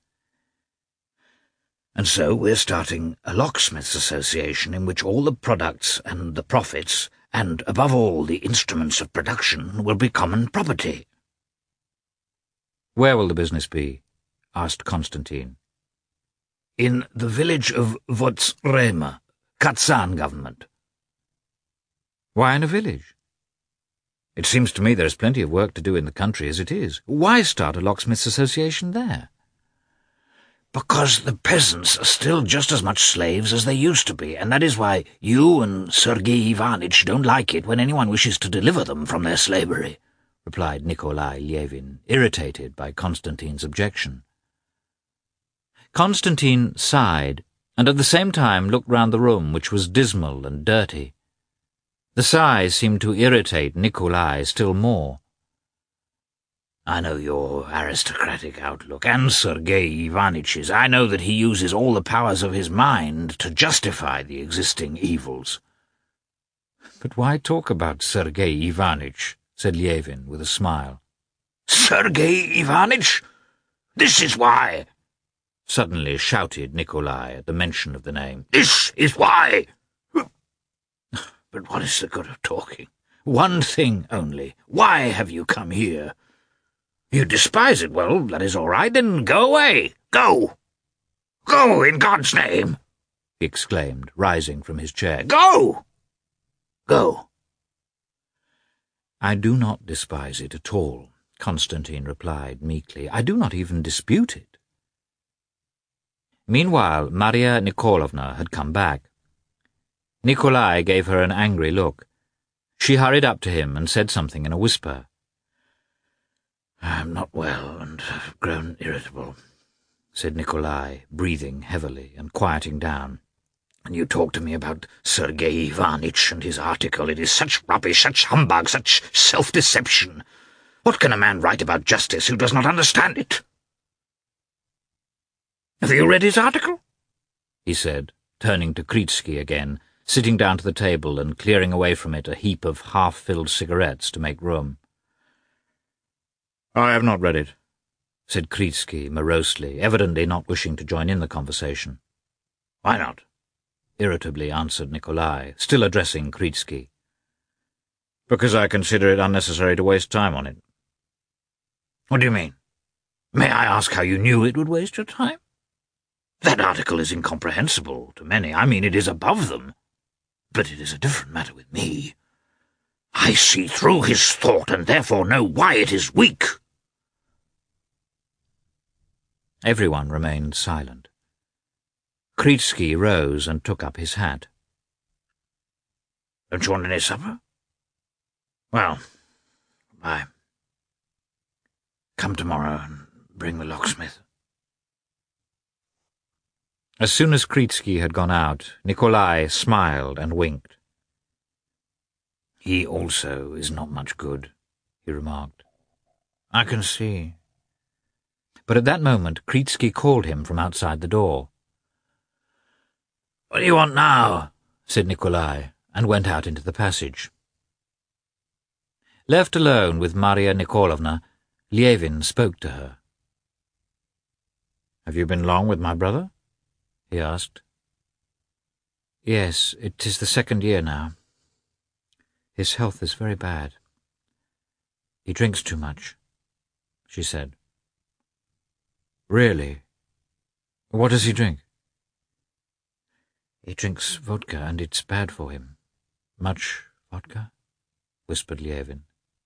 "And so we're starting a locksmiths' association in which all the products and the profits, and above all the instruments of production, will be common property." "Where will the business be?" asked Constantine. "In the village of Votsrema, Kazan government." "Why in a village? It seems to me there is plenty of work to do in the country as it is. Why start a locksmiths' association there?" Because the peasants are still just as much slaves as they used to be, and that is why you and Sergei Ivanitch don't like it when anyone wishes to deliver them from their slavery," replied Nikolai Lievin, irritated by Konstantin's objection. Konstantin sighed, and at the same time looked round the room, which was dismal and dirty. The sigh seemed to irritate Nikolai still more. "I know your aristocratic outlook, and Sergei Ivanitch's. I know that he uses all the powers of his mind to justify the existing evils." "But why talk about Sergei Ivanitch?" said Lievin with a smile. "Sergei Ivanitch? This is why!" suddenly shouted Nikolai at the mention of the name. "This is why!" "But what is the good of talking? One thing only. Why have you come here? You despise it. Well, that is all right. Then go away. Go! Go, in God's name!" he exclaimed, rising from his chair. "Go! Go!" "I do not despise it at all," Konstantin replied meekly. "I do not even dispute it." Meanwhile, Maria Nikolovna had come back. Nikolai gave her an angry look. She hurried up to him and said something in a whisper. "I am not well and have grown irritable," said Nikolai, breathing heavily and quieting down. "And you talk to me about Sergei Ivanitch and his article. It is such rubbish, such humbug, such self-deception. What can a man write about justice who does not understand it?" "Have you read his article?" he said, turning to Kritsky again, sitting down to the table and clearing away from it a heap of half-filled cigarettes to make room. "I have not read it," said Kritsky morosely, evidently not wishing to join in the conversation. "Why not?" irritably answered Nikolai, still addressing Kritsky. "Because I consider it unnecessary to waste time on it." "What do you mean? May I ask how you knew it would waste your time? That article is incomprehensible to many. I mean, it is above them. But it is a different matter with me. I see through his thought, and therefore know why it is weak." Everyone remained silent. Kritsky rose and took up his hat. "Don't you want any supper? Well, bye. Come tomorrow and bring the locksmith." As soon as Kritsky had gone out, Nikolai smiled and winked. "He also is not much good," he remarked. "I can see." But at that moment Kritsky called him from outside the door. "What do you want now?" said Nikolai, and went out into the passage. Left alone with Maria Nikolovna, Lievin spoke to her. "Have you been long with my brother?" he asked. "Yes, it is the 2nd year now. His health is very bad. He drinks too much," she said. "Really? What does he drink?" "He drinks vodka, and it's bad for him." "Much vodka?" whispered Lievin.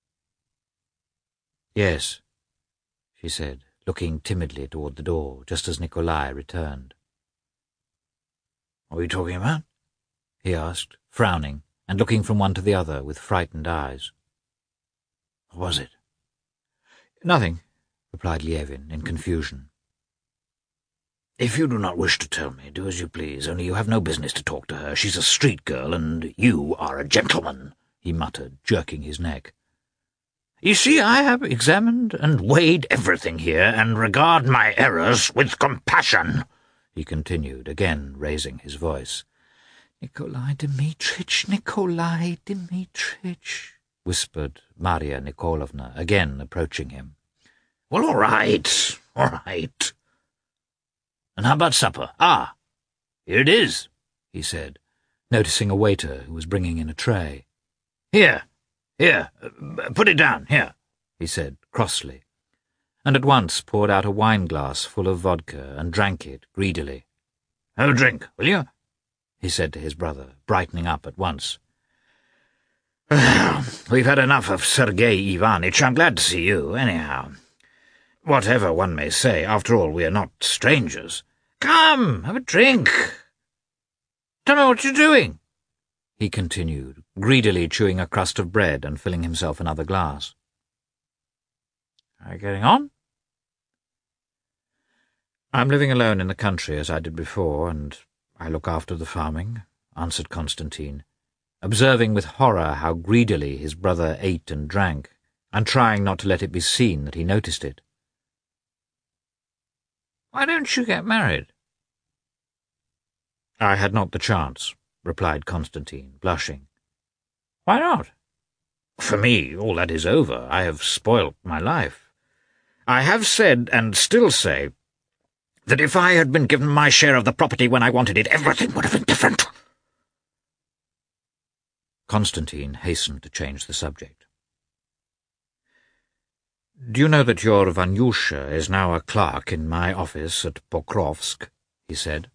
"Yes," she said, looking timidly toward the door, just as Nikolai returned. "What are you talking about?" he asked, frowning, and looking from one to the other with frightened eyes. "What was it?" "Nothing," replied Lievin in confusion. "If you do not wish to tell me, do as you please, only you have no business to talk to her. She's a street girl, and you are a gentleman," he muttered, jerking his neck. "You see, I have examined and weighed everything here, and regard my errors with compassion," he continued, again raising his voice. "Nikolai Dmitrich, Nikolai Dmitrich," whispered Maria Nikolovna, again approaching him. "Well, all right, all right. And how about supper? Ah, here it is," he said, noticing a waiter who was bringing in a tray. Here, put it down, here," he said crossly, and at once poured out a wine-glass full of vodka and drank it greedily. "Have a drink, will you?" he said to his brother, brightening up at once. "Well, we've had enough of Sergei Ivanitch. I'm glad to see you, anyhow. whatever one may say, after all, we are not strangers. Come, have a drink. Tell me what you're doing," he continued, greedily chewing a crust of bread and filling himself another glass. "Are you getting on?" "I'm living alone in the country as I did before, and I look after the farming," answered Constantine, observing with horror how greedily his brother ate and drank, and trying not to let it be seen that he noticed it. "Why don't you get married?" "I had not the chance," replied Constantine, blushing. "Why not?" "For me, all that is over. I have spoilt my life. I have said, and still say, that if I had been given my share of the property when I wanted it, everything would have been different." Constantine hastened to change the subject. "Do you know that your Vanyusha is now a clerk in my office at Pokrovsk?" he said.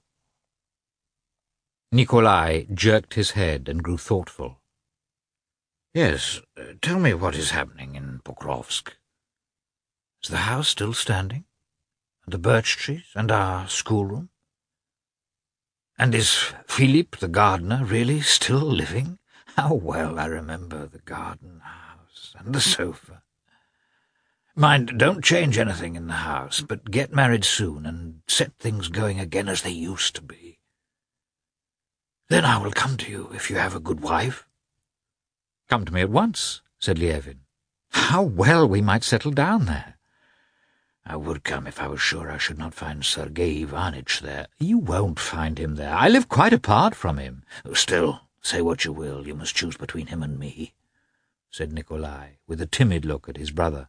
Nikolai jerked his head and grew thoughtful. "Yes, tell me what is happening in Pokrovsk. Is the house still standing? And the birch trees? And our schoolroom? And is Philip the gardener really still living? How well I remember the garden house and the sofa. Mind, don't change anything in the house, but get married soon and set things going again as they used to be. Then I will come to you if you have a good wife." "Come to me at once," said Lievin. "How well we might settle down there." "I would come if I was sure I should not find Sergei Ivanitch there." "You won't find him there. I live quite apart from him." "Still, say what you will, you must choose between him and me," said Nikolai, with a timid look at his brother.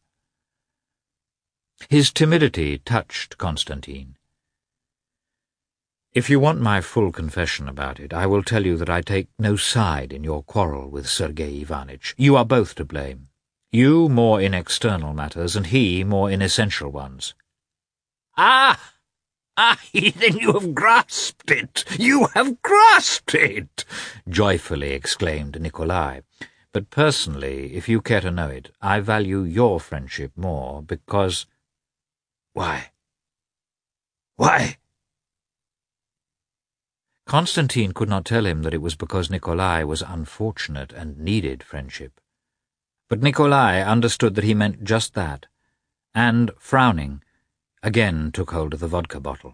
His timidity touched Constantine. "If you want my full confession about it, I will tell you that I take no side in your quarrel with Sergei Ivanitch. You are both to blame. You more in external matters, and he more in essential ones." Ah, then you have grasped it! You have grasped it!" joyfully exclaimed Nikolai. "But personally, if you care to know it, I value your friendship more because—" "Why? Why?" Constantine could not tell him that it was because Nikolai was unfortunate and needed friendship. But Nikolai understood that he meant just that, and, frowning, again took hold of the vodka bottle.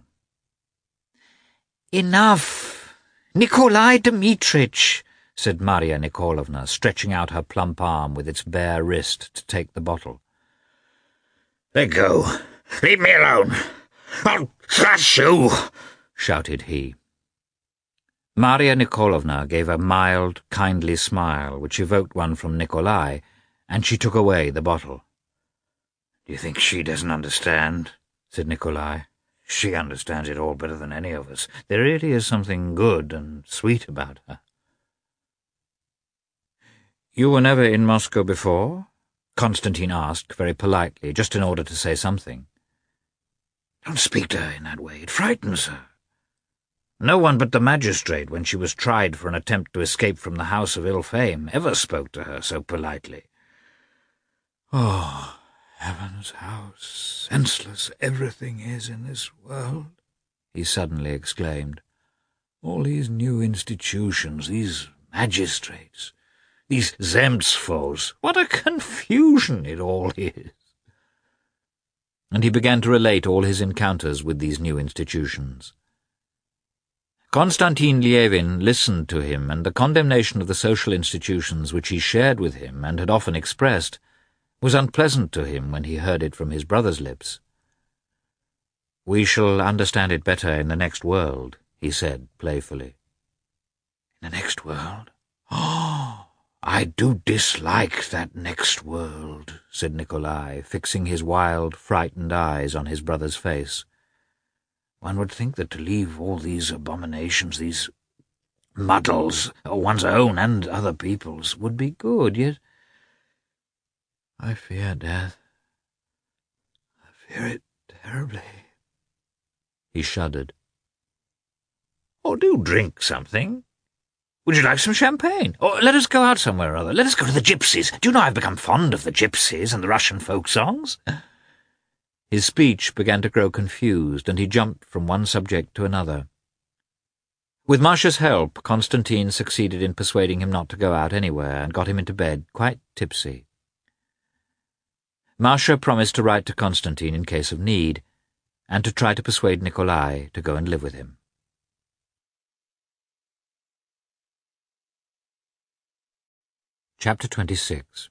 "Enough, Nikolai Dmitrich," said Maria Nikolovna, stretching out her plump arm with its bare wrist to take the bottle. "Let go! Leave me alone! I'll thrash you!" shouted he. Maria Nikolovna gave a mild, kindly smile which evoked one from Nikolai, and she took away the bottle. "Do you think she doesn't understand?" said Nikolai. "She understands it all better than any of us. There really is something good and sweet about her." "You were never in Moscow before?" Constantine asked very politely, just in order to say something. "Don't speak to her in that way. It frightens her. No one but the magistrate, when she was tried for an attempt to escape from the house of ill fame, ever spoke to her so politely." "Oh, heavens, how senseless everything is in this world," he suddenly exclaimed. "All these new institutions, these magistrates, these Zemstvos, what a confusion it all is." And he began to relate all his encounters with these new institutions. Konstantin Lievin listened to him, and the condemnation of the social institutions which he shared with him and had often expressed was unpleasant to him when he heard it from his brother's lips. "We shall understand it better in the next world," he said playfully. "In the next world? Oh, I do dislike that next world," said Nikolai, fixing his wild, frightened eyes on his brother's face. "One would think that to leave all these abominations, these muddles, one's own and other people's, would be good, yet I fear death. I fear it terribly." He shuddered. "Oh, do drink something. Would you like some champagne? Or let us go out somewhere or other. Let us go to the gypsies. Do you know I've become fond of the gypsies and the Russian folk songs?" His speech began to grow confused, and he jumped from one subject to another. With Masha's help, Constantine succeeded in persuading him not to go out anywhere and got him into bed quite tipsy. Masha promised to write to Constantine in case of need, and to try to persuade Nikolai to go and live with him. Chapter 26.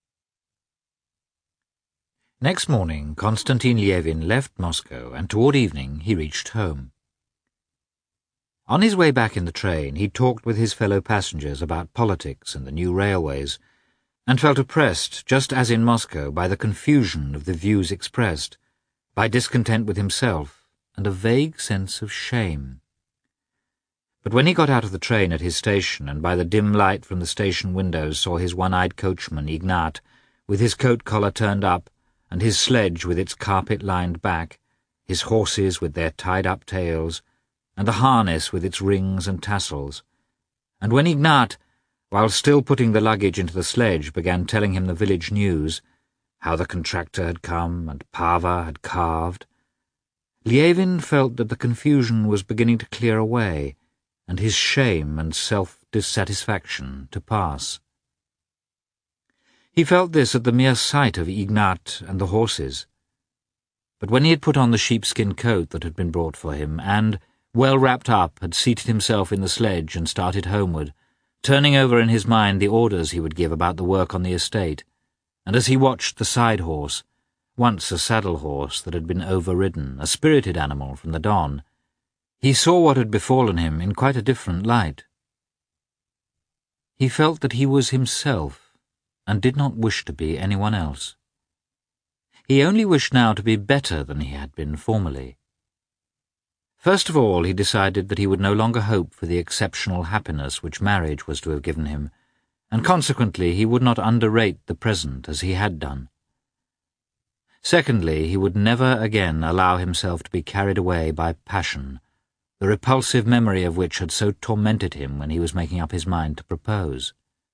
Next morning, Konstantin Lievin left Moscow, and toward evening he reached home. On his way back in the train, he talked with his fellow passengers about politics and the new railways, and felt oppressed, just as in Moscow, by the confusion of the views expressed, by discontent with himself, and a vague sense of shame. But when he got out of the train at his station, and by the dim light from the station windows saw his one-eyed coachman, Ignat, with his coat collar turned up, and his sledge with its carpet-lined back, his horses with their tied-up tails, and the harness with its rings and tassels, and when Ignat, while still putting the luggage into the sledge, began telling him the village news, how the contractor had come and Pava had carved, Lievin felt that the confusion was beginning to clear away, and his shame and self-dissatisfaction to pass. He felt this at the mere sight of Ignat and the horses. But when he had put on the sheepskin coat that had been brought for him, and, well wrapped up, had seated himself in the sledge and started homeward, turning over in his mind the orders he would give about the work on the estate, and as he watched the side-horse, once a saddle-horse that had been overridden, a spirited animal from the Don, he saw what had befallen him in quite a different light. He felt that he was himself, and did not wish to be anyone else. He only wished now to be better than he had been formerly. First of all, he decided that he would no longer hope for the exceptional happiness which marriage was to have given him, and consequently he would not underrate the present as he had done. Secondly, he would never again allow himself to be carried away by passion, the repulsive memory of which had so tormented him when he was making up his mind to propose.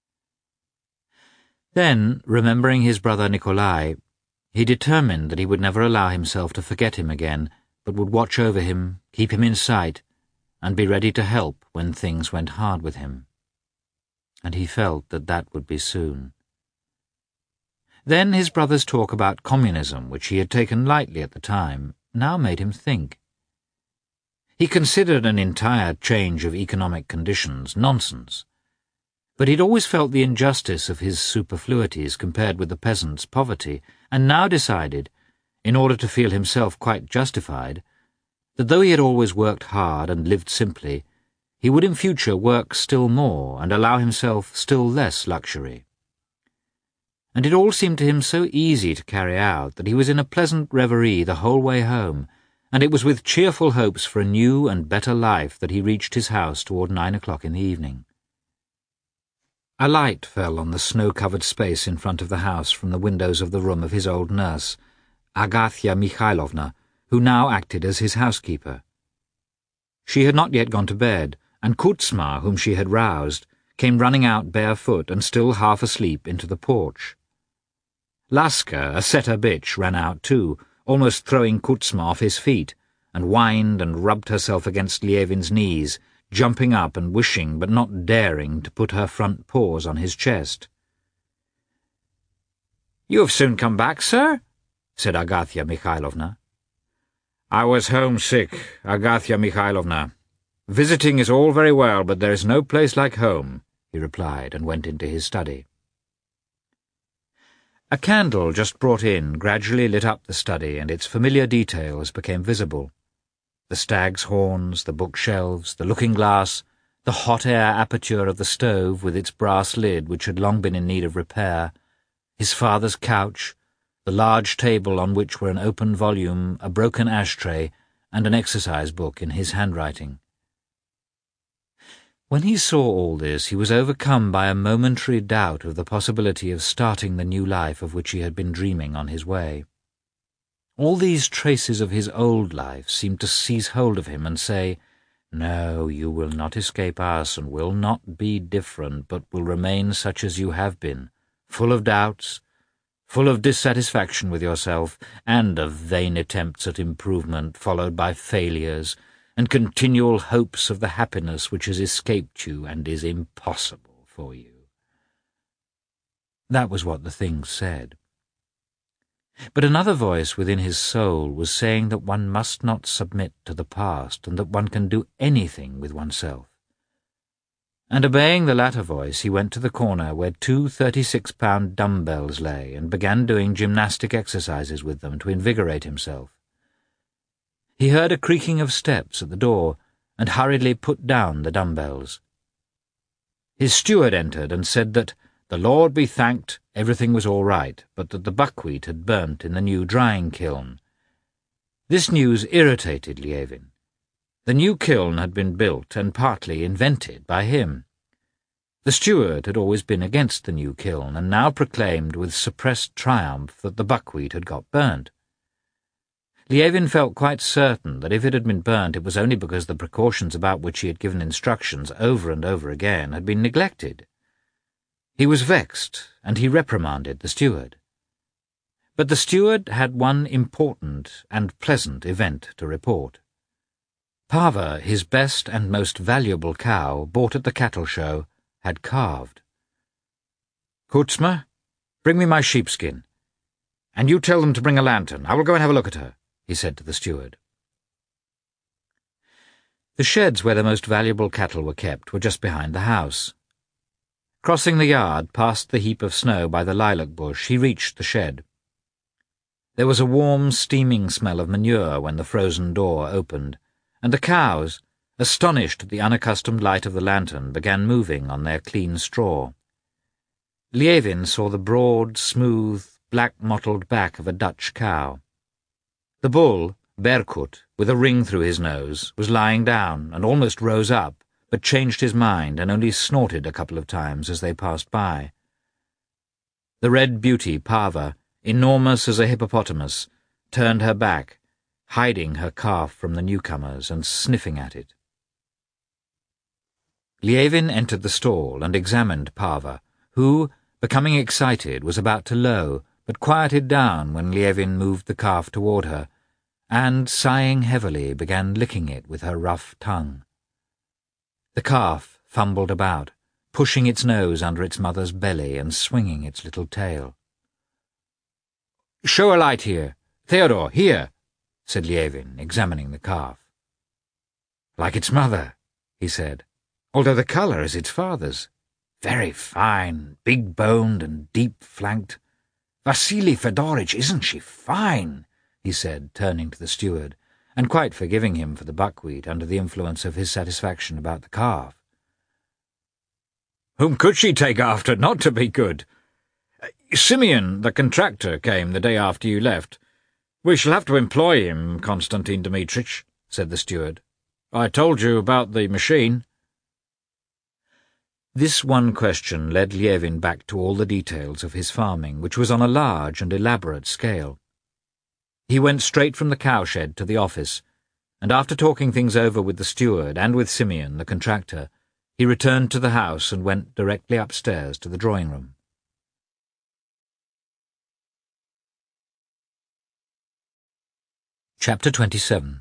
Then, remembering his brother Nikolai, he determined that he would never allow himself to forget him again, but would watch over him, keep him in sight, and be ready to help when things went hard with him. And he felt that that would be soon. Then his brother's talk about communism, which he had taken lightly at the time, now made him think. He considered an entire change of economic conditions nonsense, but he'd always felt the injustice of his superfluities compared with the peasants' poverty, and now decided, in order to feel himself quite justified, that though he had always worked hard and lived simply, he would in future work still more and allow himself still less luxury. And it all seemed to him so easy to carry out that he was in a pleasant reverie the whole way home, and it was with cheerful hopes for a new and better life that he reached his house toward 9 o'clock in the evening. A light fell on the snow-covered space in front of the house from the windows of the room of his old nurse, Agathya Mikhailovna, who now acted as his housekeeper. She had not yet gone to bed, and Kuzma, whom she had roused, came running out barefoot and still half asleep into the porch. Laska, a setter bitch, ran out too, almost throwing Kuzma off his feet, and whined and rubbed herself against Lievin's knees, jumping up and wishing but not daring to put her front paws on his chest. "You have soon come back, sir?" said Agathya Mikhailovna. "I was homesick, Agathya Mikhailovna. Visiting is all very well, but there is no place like home," he replied, and went into his study. A candle just brought in gradually lit up the study, and its familiar details became visible. The stag's horns, the bookshelves, the looking-glass, the hot-air aperture of the stove with its brass lid which had long been in need of repair, his father's couch, the large table on which were an open volume, a broken ashtray, and an exercise book in his handwriting. When he saw all this, he was overcome by a momentary doubt of the possibility of starting the new life of which he had been dreaming on his way. All these traces of his old life seemed to seize hold of him and say, "No, you will not escape us, and will not be different, but will remain such as you have been, full of doubts, full of dissatisfaction with yourself, and of vain attempts at improvement followed by failures, and continual hopes of the happiness which has escaped you and is impossible for you. That was what the things said. But another voice within his soul was saying that one must not submit to the past, and that one can do anything with oneself. And obeying the latter voice, he went to the corner where 2 36-pound dumbbells lay, and began doing gymnastic exercises with them to invigorate himself. He heard a creaking of steps at the door, and hurriedly put down the dumbbells. His steward entered and said that, the Lord be thanked, everything was all right, but that the buckwheat had burnt in the new drying kiln. This news irritated Lievin. The new kiln had been built and partly invented by him. The steward had always been against the new kiln, and now proclaimed with suppressed triumph that the buckwheat had got burnt. Lievin felt quite certain that if it had been burnt it was only because the precautions about which he had given instructions over and over again had been neglected. He was vexed, and he reprimanded the steward. But the steward had one important and pleasant event to report. Pava, his best and most valuable cow, bought at the cattle show, had calved. "Kuzma, bring me my sheepskin. And you tell them to bring a lantern. I will go and have a look at her," he said to the steward. The sheds where the most valuable cattle were kept were just behind the house. Crossing the yard, past the heap of snow by the lilac bush, he reached the shed. There was a warm, steaming smell of manure when the frozen door opened, and the cows, astonished at the unaccustomed light of the lantern, began moving on their clean straw. Lievin saw the broad, smooth, black-mottled back of a Dutch cow. The bull, Berkut, with a ring through his nose, was lying down and almost rose up, but changed his mind and only snorted a couple of times as they passed by. The red beauty, Pava, enormous as a hippopotamus, turned her back, hiding her calf from the newcomers and sniffing at it. Lievin entered the stall and examined Pava, who, becoming excited, was about to low, but quieted down when Lievin moved the calf toward her, and, sighing heavily, began licking it with her rough tongue. The calf fumbled about, pushing its nose under its mother's belly and swinging its little tail. "Show a light here. Theodore, here," said Lievin, examining the calf. "Like its mother," he said, "although the colour is its father's. Very fine, big-boned and deep-flanked. Vasily Fedorovitch, isn't she fine?" he said, turning to the steward, and quite forgiving him for the buckwheat under the influence of his satisfaction about the calf. "Whom could she take after not to be good? Simeon, the contractor, came the day after you left. We shall have to employ him, Konstantin Dmitrich," said the steward. "I told you about the machine." This one question led Lievin back to all the details of his farming, which was on a large and elaborate scale. He went straight from the cowshed to the office, and after talking things over with the steward and with Simeon, the contractor, he returned to the house and went directly upstairs to the drawing-room. Chapter 27.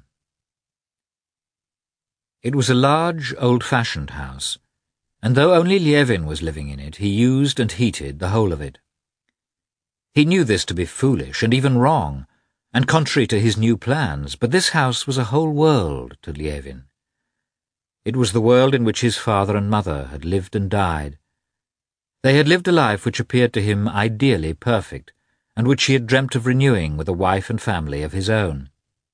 It was a large, old-fashioned house, and though only Lievin was living in it, he used and heated the whole of it. He knew this to be foolish and even wrong, and contrary to his new plans, but this house was a whole world to Lievin. It was the world in which his father and mother had lived and died. They had lived a life which appeared to him ideally perfect, and which he had dreamt of renewing with a wife and family of his own.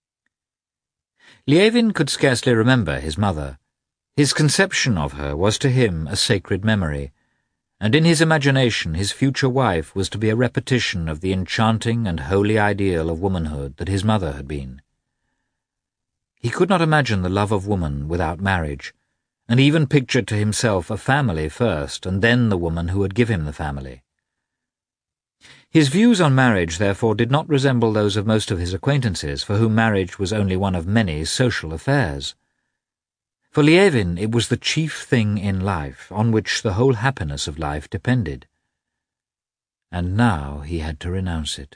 Lievin could scarcely remember his mother. His conception of her was to him a sacred memory, and in his imagination his future wife was to be a repetition of the enchanting and holy ideal of womanhood that his mother had been. He could not imagine the love of woman without marriage, and even pictured to himself a family first, and then the woman who would give him the family. His views on marriage, therefore, did not resemble those of most of his acquaintances, for whom marriage was only one of many social affairs. For Lievin it was the chief thing in life, on which the whole happiness of life depended. and now he had to renounce it.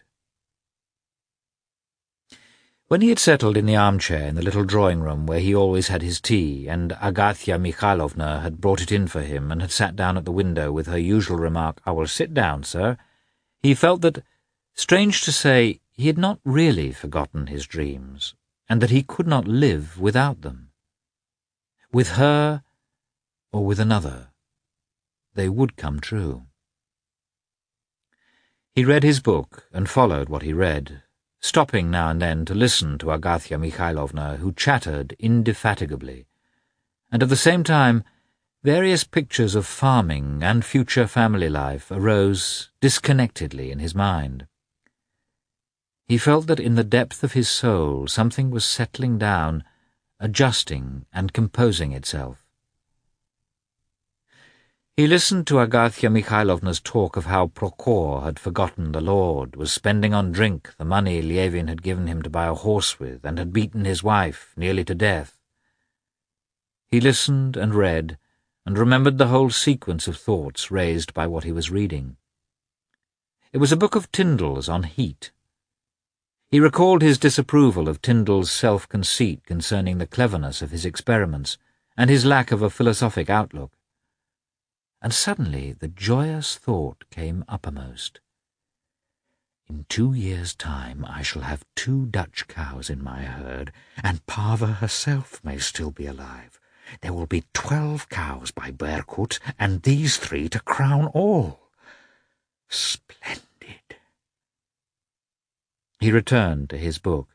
When he had settled in the armchair in the little drawing-room where he always had his tea, and Agathya Mikhailovna had brought it in for him and had sat down at the window with her usual remark, "I will sit down, sir," he felt that, strange to say, he had not really forgotten his dreams, and that he could not live without them. With her, or with another, they would come true. He read his book and followed what he read, stopping now and then to listen to Agathya Mikhailovna, who chattered indefatigably, and at the same time various pictures of farming and future family life arose disconnectedly in his mind. He felt that in the depth of his soul something was settling down, adjusting and composing itself. He listened to Agathya Mikhailovna's talk of how Prokhor had forgotten the Lord, was spending on drink the money Lievin had given him to buy a horse with, and had beaten his wife nearly to death. He listened and read, and remembered the whole sequence of thoughts raised by what he was reading. It was a book of Tyndall's on heat. He recalled his disapproval of Tyndall's self-conceit concerning the cleverness of his experiments, and his lack of a philosophic outlook. And suddenly the joyous thought came uppermost. In 2 years' time I shall have 2 Dutch cows in my herd, and Pava herself may still be alive. There will be 12 cows by Berkut, and these 3 to crown all. Splendid. He returned to his book.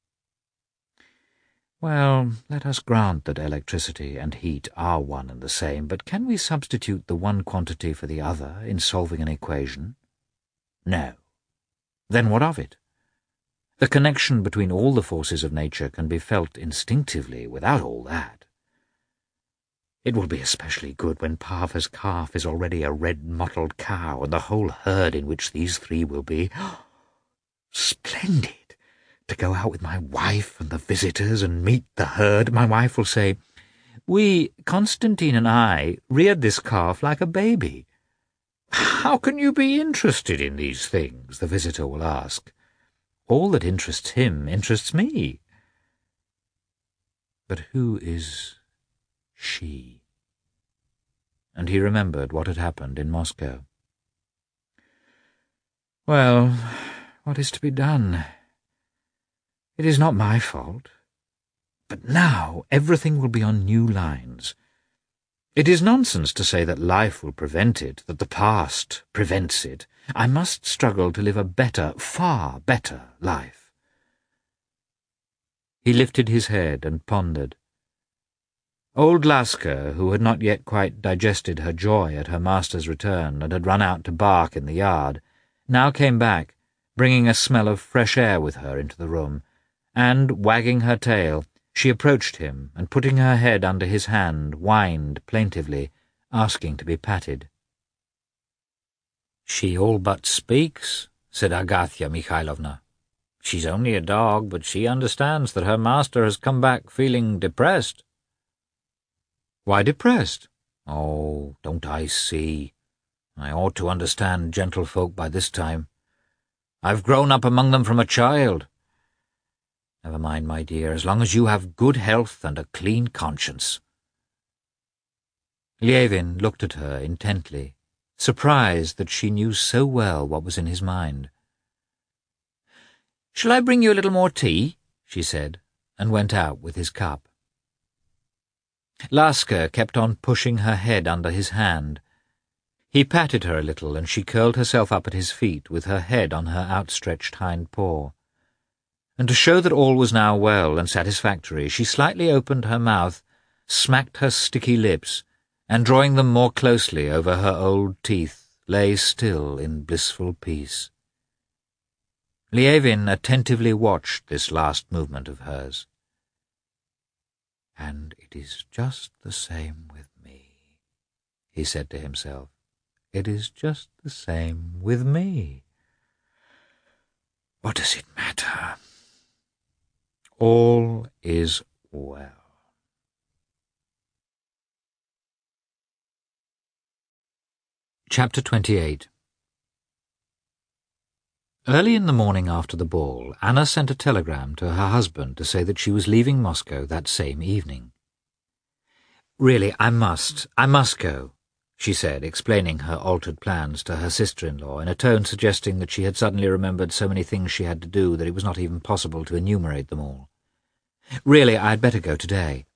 Well, let us grant that electricity and heat are one and the same, but can we substitute the one quantity for the other in solving an equation? No. Then what of it? The connection between all the forces of nature can be felt instinctively without all that. It will be especially good when Pava's calf is already a red mottled cow, and the whole herd in which these 3 will be. Splendid! To go out with my wife and the visitors and meet the herd. My wife will say, "We, Constantine and I, reared this calf like a baby." "How can you be interested in these things?" the visitor will ask. "All that interests him interests me." But who is she? And he remembered what had happened in Moscow. Well, what is to be done? It is not my fault. But now everything will be on new lines. It is nonsense to say that life will prevent it, that the past prevents it. I must struggle to live a better, far better life. He lifted his head and pondered. Old Laska, who had not yet quite digested her joy at her master's return and had run out to bark in the yard, now came back, bringing a smell of fresh air with her into the room, and, wagging her tail, she approached him, and putting her head under his hand, whined plaintively, asking to be patted. "She all but speaks," said Agathya Mikhailovna. "She's only a dog, but she understands that her master has come back feeling depressed." "Why depressed?" "Oh, don't I see? I ought to understand gentlefolk by this time. I've grown up among them from a child. Never mind, my dear, as long as you have good health and a clean conscience." Lievin looked at her intently, surprised that she knew so well what was in his mind. "Shall I bring you a little more tea?" she said, and went out with his cup. Laska kept on pushing her head under his hand. He patted her a little, and she curled herself up at his feet with her head on her outstretched hind paw. And to show that all was now well and satisfactory, she slightly opened her mouth, smacked her sticky lips, and drawing them more closely over her old teeth, lay still in blissful peace. Lievin attentively watched this last movement of hers. "And it is just the same with me," he said to himself. "It is just the same with me. What does it matter? All is well." Chapter 28. Early in the morning after the ball, Anna sent a telegram to her husband to say that she was leaving Moscow that same evening. "Really, I must go," she said, explaining her altered plans to her sister-in-law in a tone suggesting that she had suddenly remembered so many things she had to do that it was not even possible to enumerate them all. "Really, I had better go today."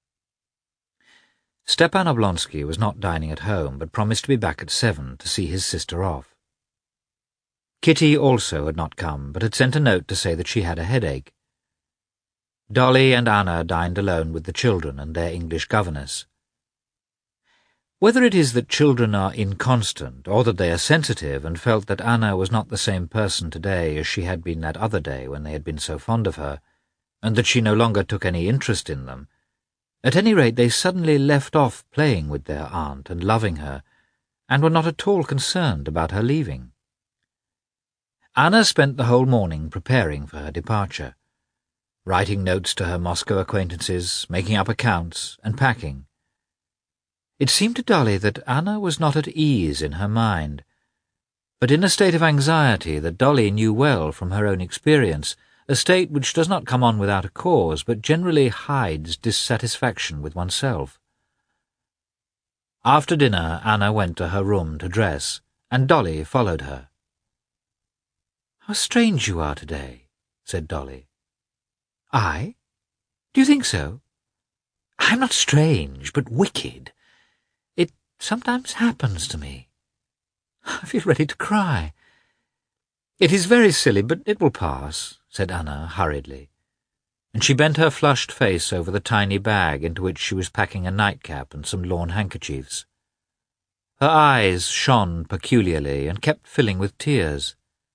Stepan Oblonsky was not dining at home, but promised to be back at 7 to see his sister off. Kitty also had not come, but had sent a note to say that she had a headache. Dolly and Anna dined alone with the children and their English governess. Whether it is that children are inconstant, or that they are sensitive and felt that Anna was not the same person today as she had been that other day when they had been so fond of her, and that she no longer took any interest in them, at any rate they suddenly left off playing with their aunt and loving her, and were not at all concerned about her leaving. Anna spent the whole morning preparing for her departure, writing notes to her Moscow acquaintances, making up accounts, and packing. It seemed to Dolly that Anna was not at ease in her mind, but in a state of anxiety that Dolly knew well from her own experience, a state which does not come on without a cause, but generally hides dissatisfaction with oneself. After dinner, Anna went to her room to dress, and Dolly followed her. "How strange you are today," said Dolly. "I? Do you think so? I'm not strange, but wicked. It sometimes happens to me. I feel ready to cry." "It is very silly, but it will pass," said Anna hurriedly, and she bent her flushed face over the tiny bag into which she was packing a nightcap and some lawn handkerchiefs. Her eyes shone peculiarly and kept filling with tears.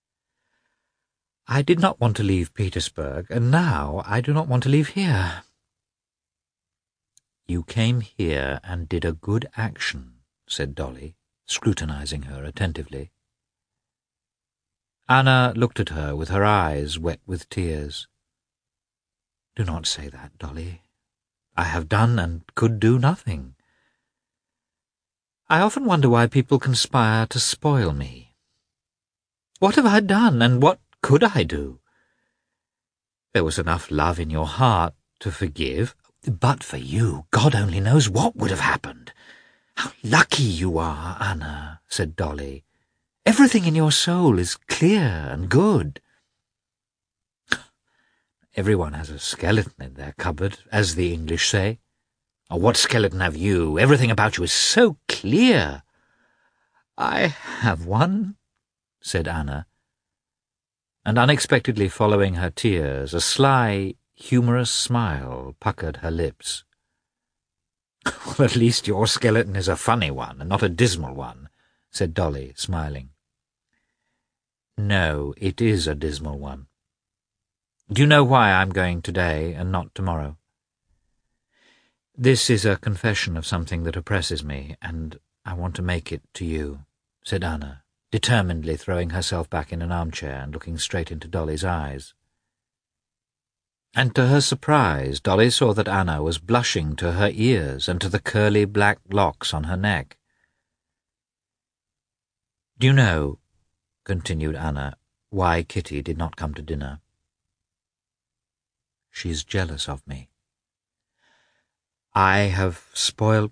"I did not want to leave Petersburg, and now I do not want to leave here." "You came here and did a good action," said Dolly, scrutinizing her attentively. Anna looked at her with her eyes wet with tears. "Do not say that, Dolly. I have done and could do nothing. I often wonder why people conspire to spoil me. What have I done, and what could I do? There was enough love in your heart to forgive. But for you, God only knows what would have happened. How lucky you are, Anna," said Dolly. "Everything in your soul is clear and good." "Everyone has a skeleton in their cupboard, as the English say. Oh, what skeleton have you? Everything about you is so clear." "I have one," said Anna, and unexpectedly following her tears, a sly, humorous smile puckered her lips. "Well, at least your skeleton is a funny one, and not a dismal one," said Dolly, smiling. "No, it is a dismal one. Do you know why I'm going today and not tomorrow?" "This is a confession of something that oppresses me, and I want to make it to you," said Anna, determinedly throwing herself back in an armchair and looking straight into Dolly's eyes. And to her surprise, Dolly saw that Anna was blushing to her ears and to the curly black locks on her neck. "Do you know," continued Anna, "why Kitty did not come to dinner? She's jealous of me. I have spoiled...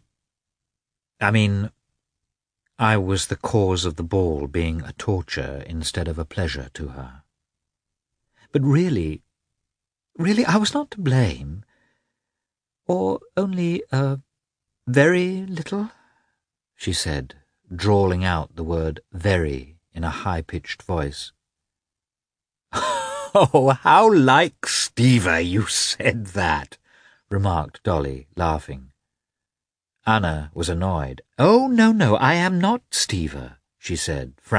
I was the cause of the ball being a torture instead of a pleasure to her. But really, I was not to blame. Or only very little," she said, drawling out the word very in a high-pitched voice. "Oh, how like Steva you said that," remarked Dolly, laughing. Anna was annoyed. "Oh, no, I am not Steva," she said, frowning.